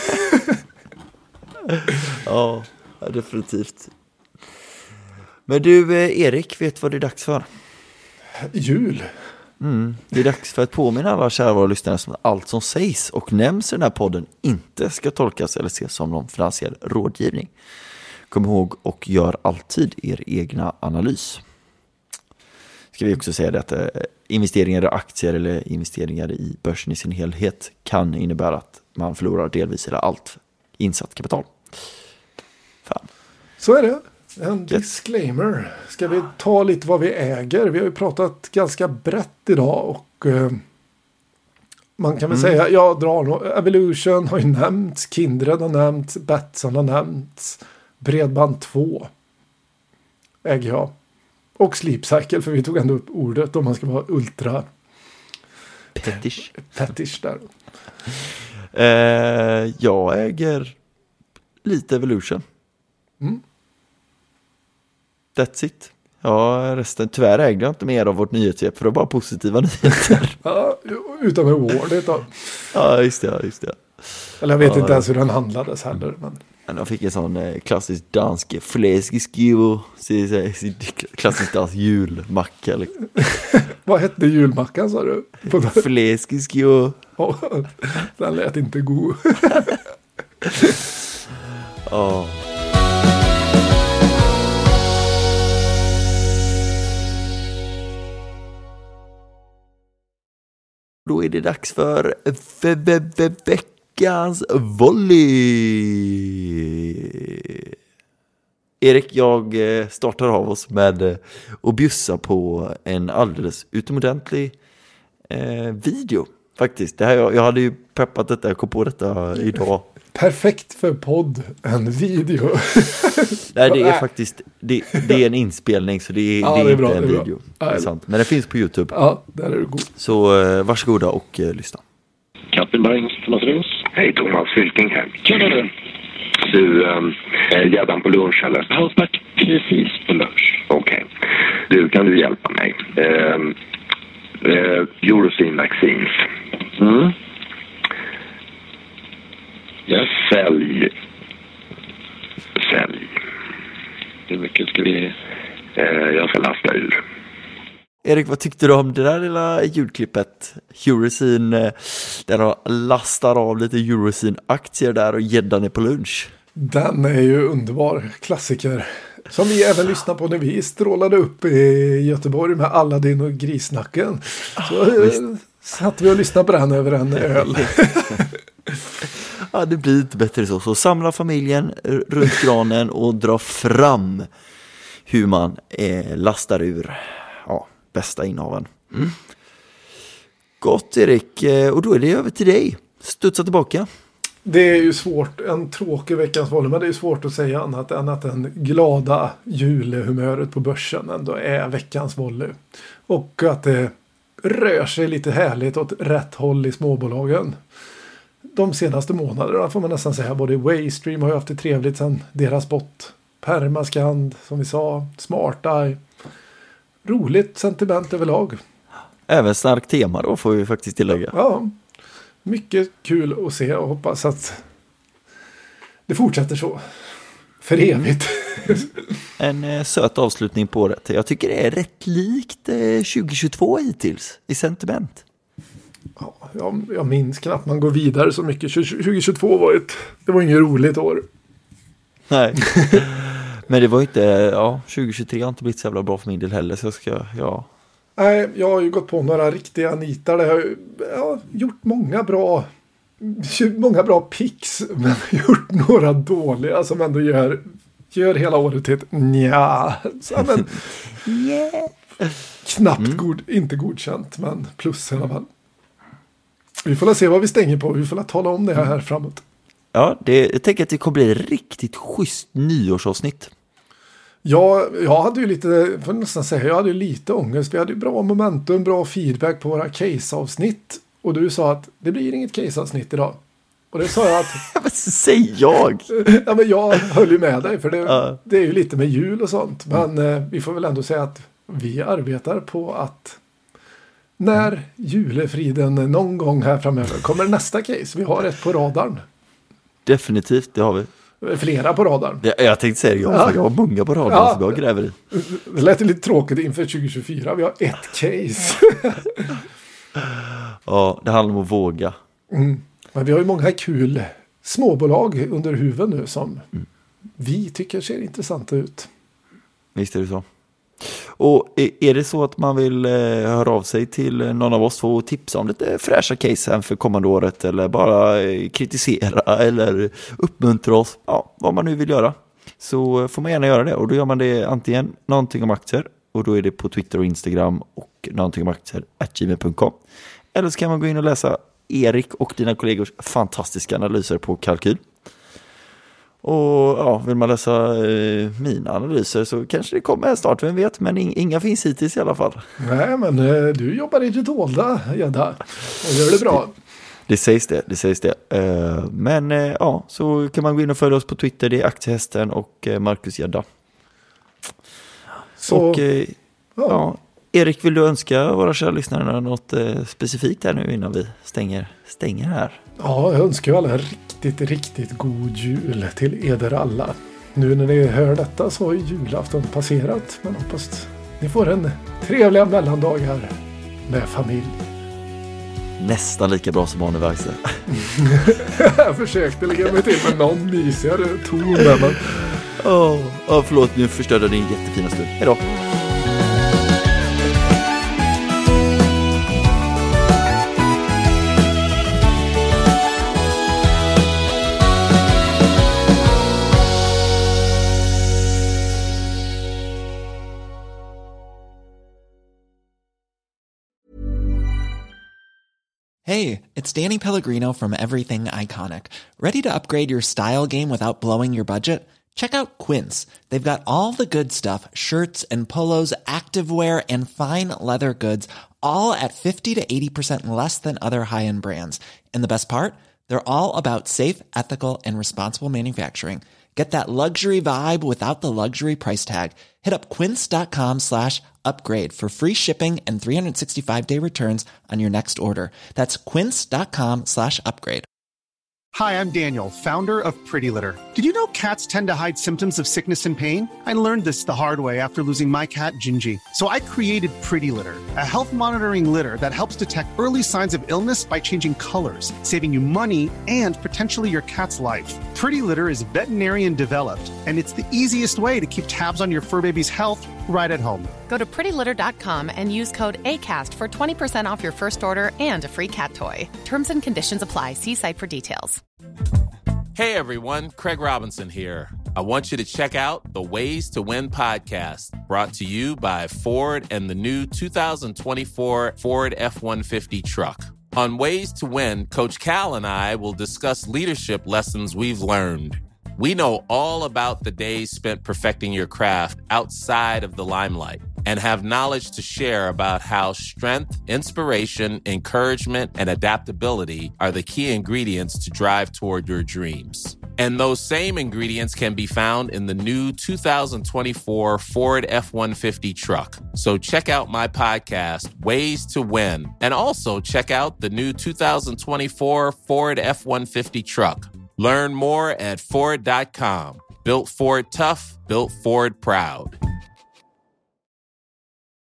Ja, definitivt. Men du Erik, vet vad det är dags för? Jul. Det är dags för att påminna alla kära lyssnare som att allt som sägs och nämns i den här podden inte ska tolkas eller ses som någon finansiell rådgivning. Kom ihåg och gör alltid er egna analys. Ska vi också säga det att investeringar i aktier eller investeringar i börsen i sin helhet kan innebära att man förlorar delvis eller allt insatt kapital. Fan. Så är det. En disclaimer. Ska vi ta lite vad vi äger? Vi har ju pratat ganska brett idag och man kan väl säga, jag drar Evolution har ju nämnts, Kindred har nämnts, Betsson har nämnts, Bredband 2 äger jag. Och Sleep Cycle, för vi tog ändå upp ordet om man ska vara ultra pettish där. Jag äger lite Evolution. That's it. Ja, resten tyvärr ägde jag inte mer av vårt nyhetssvep för det var bara positiva nyheter. Ja, utan Award då. Ja, just det. Eller jag vet inte ens hur den handlades heller. Men de fick en sån klassisk dansk fläskskivo, klassisk dansk julmacka. Liksom. Vad hette julmackan sa du? Fläskskivo. Den lät inte god. Ja. Då är det dags för veckans volley. Erik, jag startar av oss med att bjussa på en alldeles utomordentlig video. Faktiskt, det här, jag hade ju peppat detta, jag kom på detta idag. Perfekt för podd, en video. Nej, det är faktiskt det är en inspelning så det är inte en video. Det är sant. Men det finns på YouTube. Ja, där är du god. Så varsågoda och lyssna. Kaptenberg, Thomas Rus. Hej, Thomas Fylking här. Tjena du. Du, är gäddan på lunch eller? Ja, tack. Precis på lunch. Okej. Du, kan du hjälpa mig? Eurocin Vaccines. Yes. Sälj. Hur mycket ska vi... Jag ska lasta ur. Erik, vad tyckte du om det där lilla ljudklippet? Eurocin, där de lastar av lite Eurocin-aktier där och gäddan är på lunch. Den är ju underbar, klassiker. Som vi även lyssnade på när vi strålade upp i Göteborg med Aladdin och Grisnacken. Så satt vi och lyssnade på den över en öl. Ja, det blir inte bättre så. Så samla familjen runt granen och dra fram hur man lastar ur bästa innehaven. Gott, Erik. Och då är det över till dig. Studsa tillbaka. Det är ju svårt, en tråkig veckans volley, men det är svårt att säga annat än att den glada julehumöret på börsen ändå är veckans volley. Och att det rör sig lite härligt åt rätt håll i småbolagen. De senaste månaderna får man nästan säga, både Waystream har ju haft det trevligt sedan deras bot, Permascand som vi sa, SmartEye. Roligt sentiment överlag. Även starkt tema då får vi faktiskt tillägga. Ja, mycket kul att se och hoppas att det fortsätter så. För evigt. En söt avslutning på året. Jag tycker det är rätt likt 2022 hittills i sentiment. Ja, jag minns knappt man går vidare så mycket. 2022 var inget roligt år. Nej. Men det var inte, 2023 har inte blivit så jävla bra för min del heller. Så Nej, jag har ju gått på några riktiga nitar. Jag har gjort många bra picks, men gjort några dåliga som ändå gör hela året till ett nja. Knappt inte godkänt, men plus i alla fall. Vi får se vad vi stänger på. Vi får tala om det här framåt. Ja, jag tänker att det kommer bli ett riktigt schysst nyårsavsnitt. Ja, jag hade ju lite ångest. Vi hade ju bra momentum, bra feedback på våra case-avsnitt. Och du sa att det blir inget case-avsnitt idag. Och det sa jag att... Vad säger jag? Ja, men jag höll ju med dig, för det är ju lite med jul och sånt. Men vi får väl ändå säga att vi arbetar på att när julefriden någon gång här framöver kommer nästa case. Vi har ett på radarn. Definitivt, det har vi. Flera på radarn. Jag tänkte säga jag har många på radarn som jag gräver i. Det lät lite tråkigt inför 2024. Vi har ett case. Ja, det handlar om att våga. Men vi har ju många kul småbolag under huven nu som vi tycker ser intressanta ut. Visst är det så. Och är det så att man vill höra av sig till någon av oss och tipsa om lite fräscha case här för kommande året, eller bara kritisera eller uppmuntra oss, vad man nu vill göra, så får man gärna göra det. Och då gör man det antingen någonting om aktier, och då är det på Twitter och Instagram, och någonting om aktier@gmail.com. Eller så kan man gå in och läsa Erik och dina kollegors fantastiska analyser på Kalkyl. Och vill man läsa mina analyser så kanske det kommer snart, vem vet, men inga finns hittills i alla fall. Nej, men du jobbar i det dolda, Gedda, och gör det bra. Det sägs det. Men så kan man gå in och följa oss på Twitter, det är Aktiehästen och Marcus Gedda. Och Erik, vill du önska våra kära lyssnare något specifikt här nu innan vi stänger här? Ja, jag önskar alla en riktigt god jul till eder alla. Nu när ni hör detta så har ju julafton passerat, men hoppas ni får en trevliga mellandagar med familj. Nästan lika bra som Arne Werkster. Jag försökte lägga mig till med någon mysigare ton där, men... Förlåt, nu förstörde din jättefina stund. Hej då! Hey, it's Danny Pellegrino from Everything Iconic. Ready to upgrade your style game without blowing your budget? Check out Quince. They've got all the good stuff, shirts and polos, activewear, and fine leather goods, all at 50 to 80% less than other high-end brands. And the best part? They're all about safe, ethical, and responsible manufacturing. Get that luxury vibe without the luxury price tag. Hit up quince.com/upgrade for free shipping and 365-day returns on your next order. That's quince.com/upgrade. Hi, I'm Daniel, founder of Pretty Litter. Did you know cats tend to hide symptoms of sickness and pain? I learned this the hard way after losing my cat, Gingy. So I created Pretty Litter, a health monitoring litter that helps detect early signs of illness by changing colors, saving you money and potentially your cat's life. Pretty Litter is veterinarian developed, and it's the easiest way to keep tabs on your fur baby's health right at home. Go to prettylitter.com and use code ACAST for 20% off your first order and a free cat toy. Terms and conditions apply. See site for details. Hey everyone, Craig Robinson here. I want you to check out the Ways to Win podcast, brought to you by Ford and the new 2024 Ford F-150 truck. On Ways to Win, Coach Cal and I will discuss leadership lessons we've learned. We know all about the days spent perfecting your craft outside of the limelight and have knowledge to share about how strength, inspiration, encouragement, and adaptability are the key ingredients to drive toward your dreams. And those same ingredients can be found in the new 2024 Ford F-150 truck. So check out my podcast, Ways to Win, and also check out the new 2024 Ford F-150 truck. Learn more at Ford.com. Built Ford tough, built Ford proud.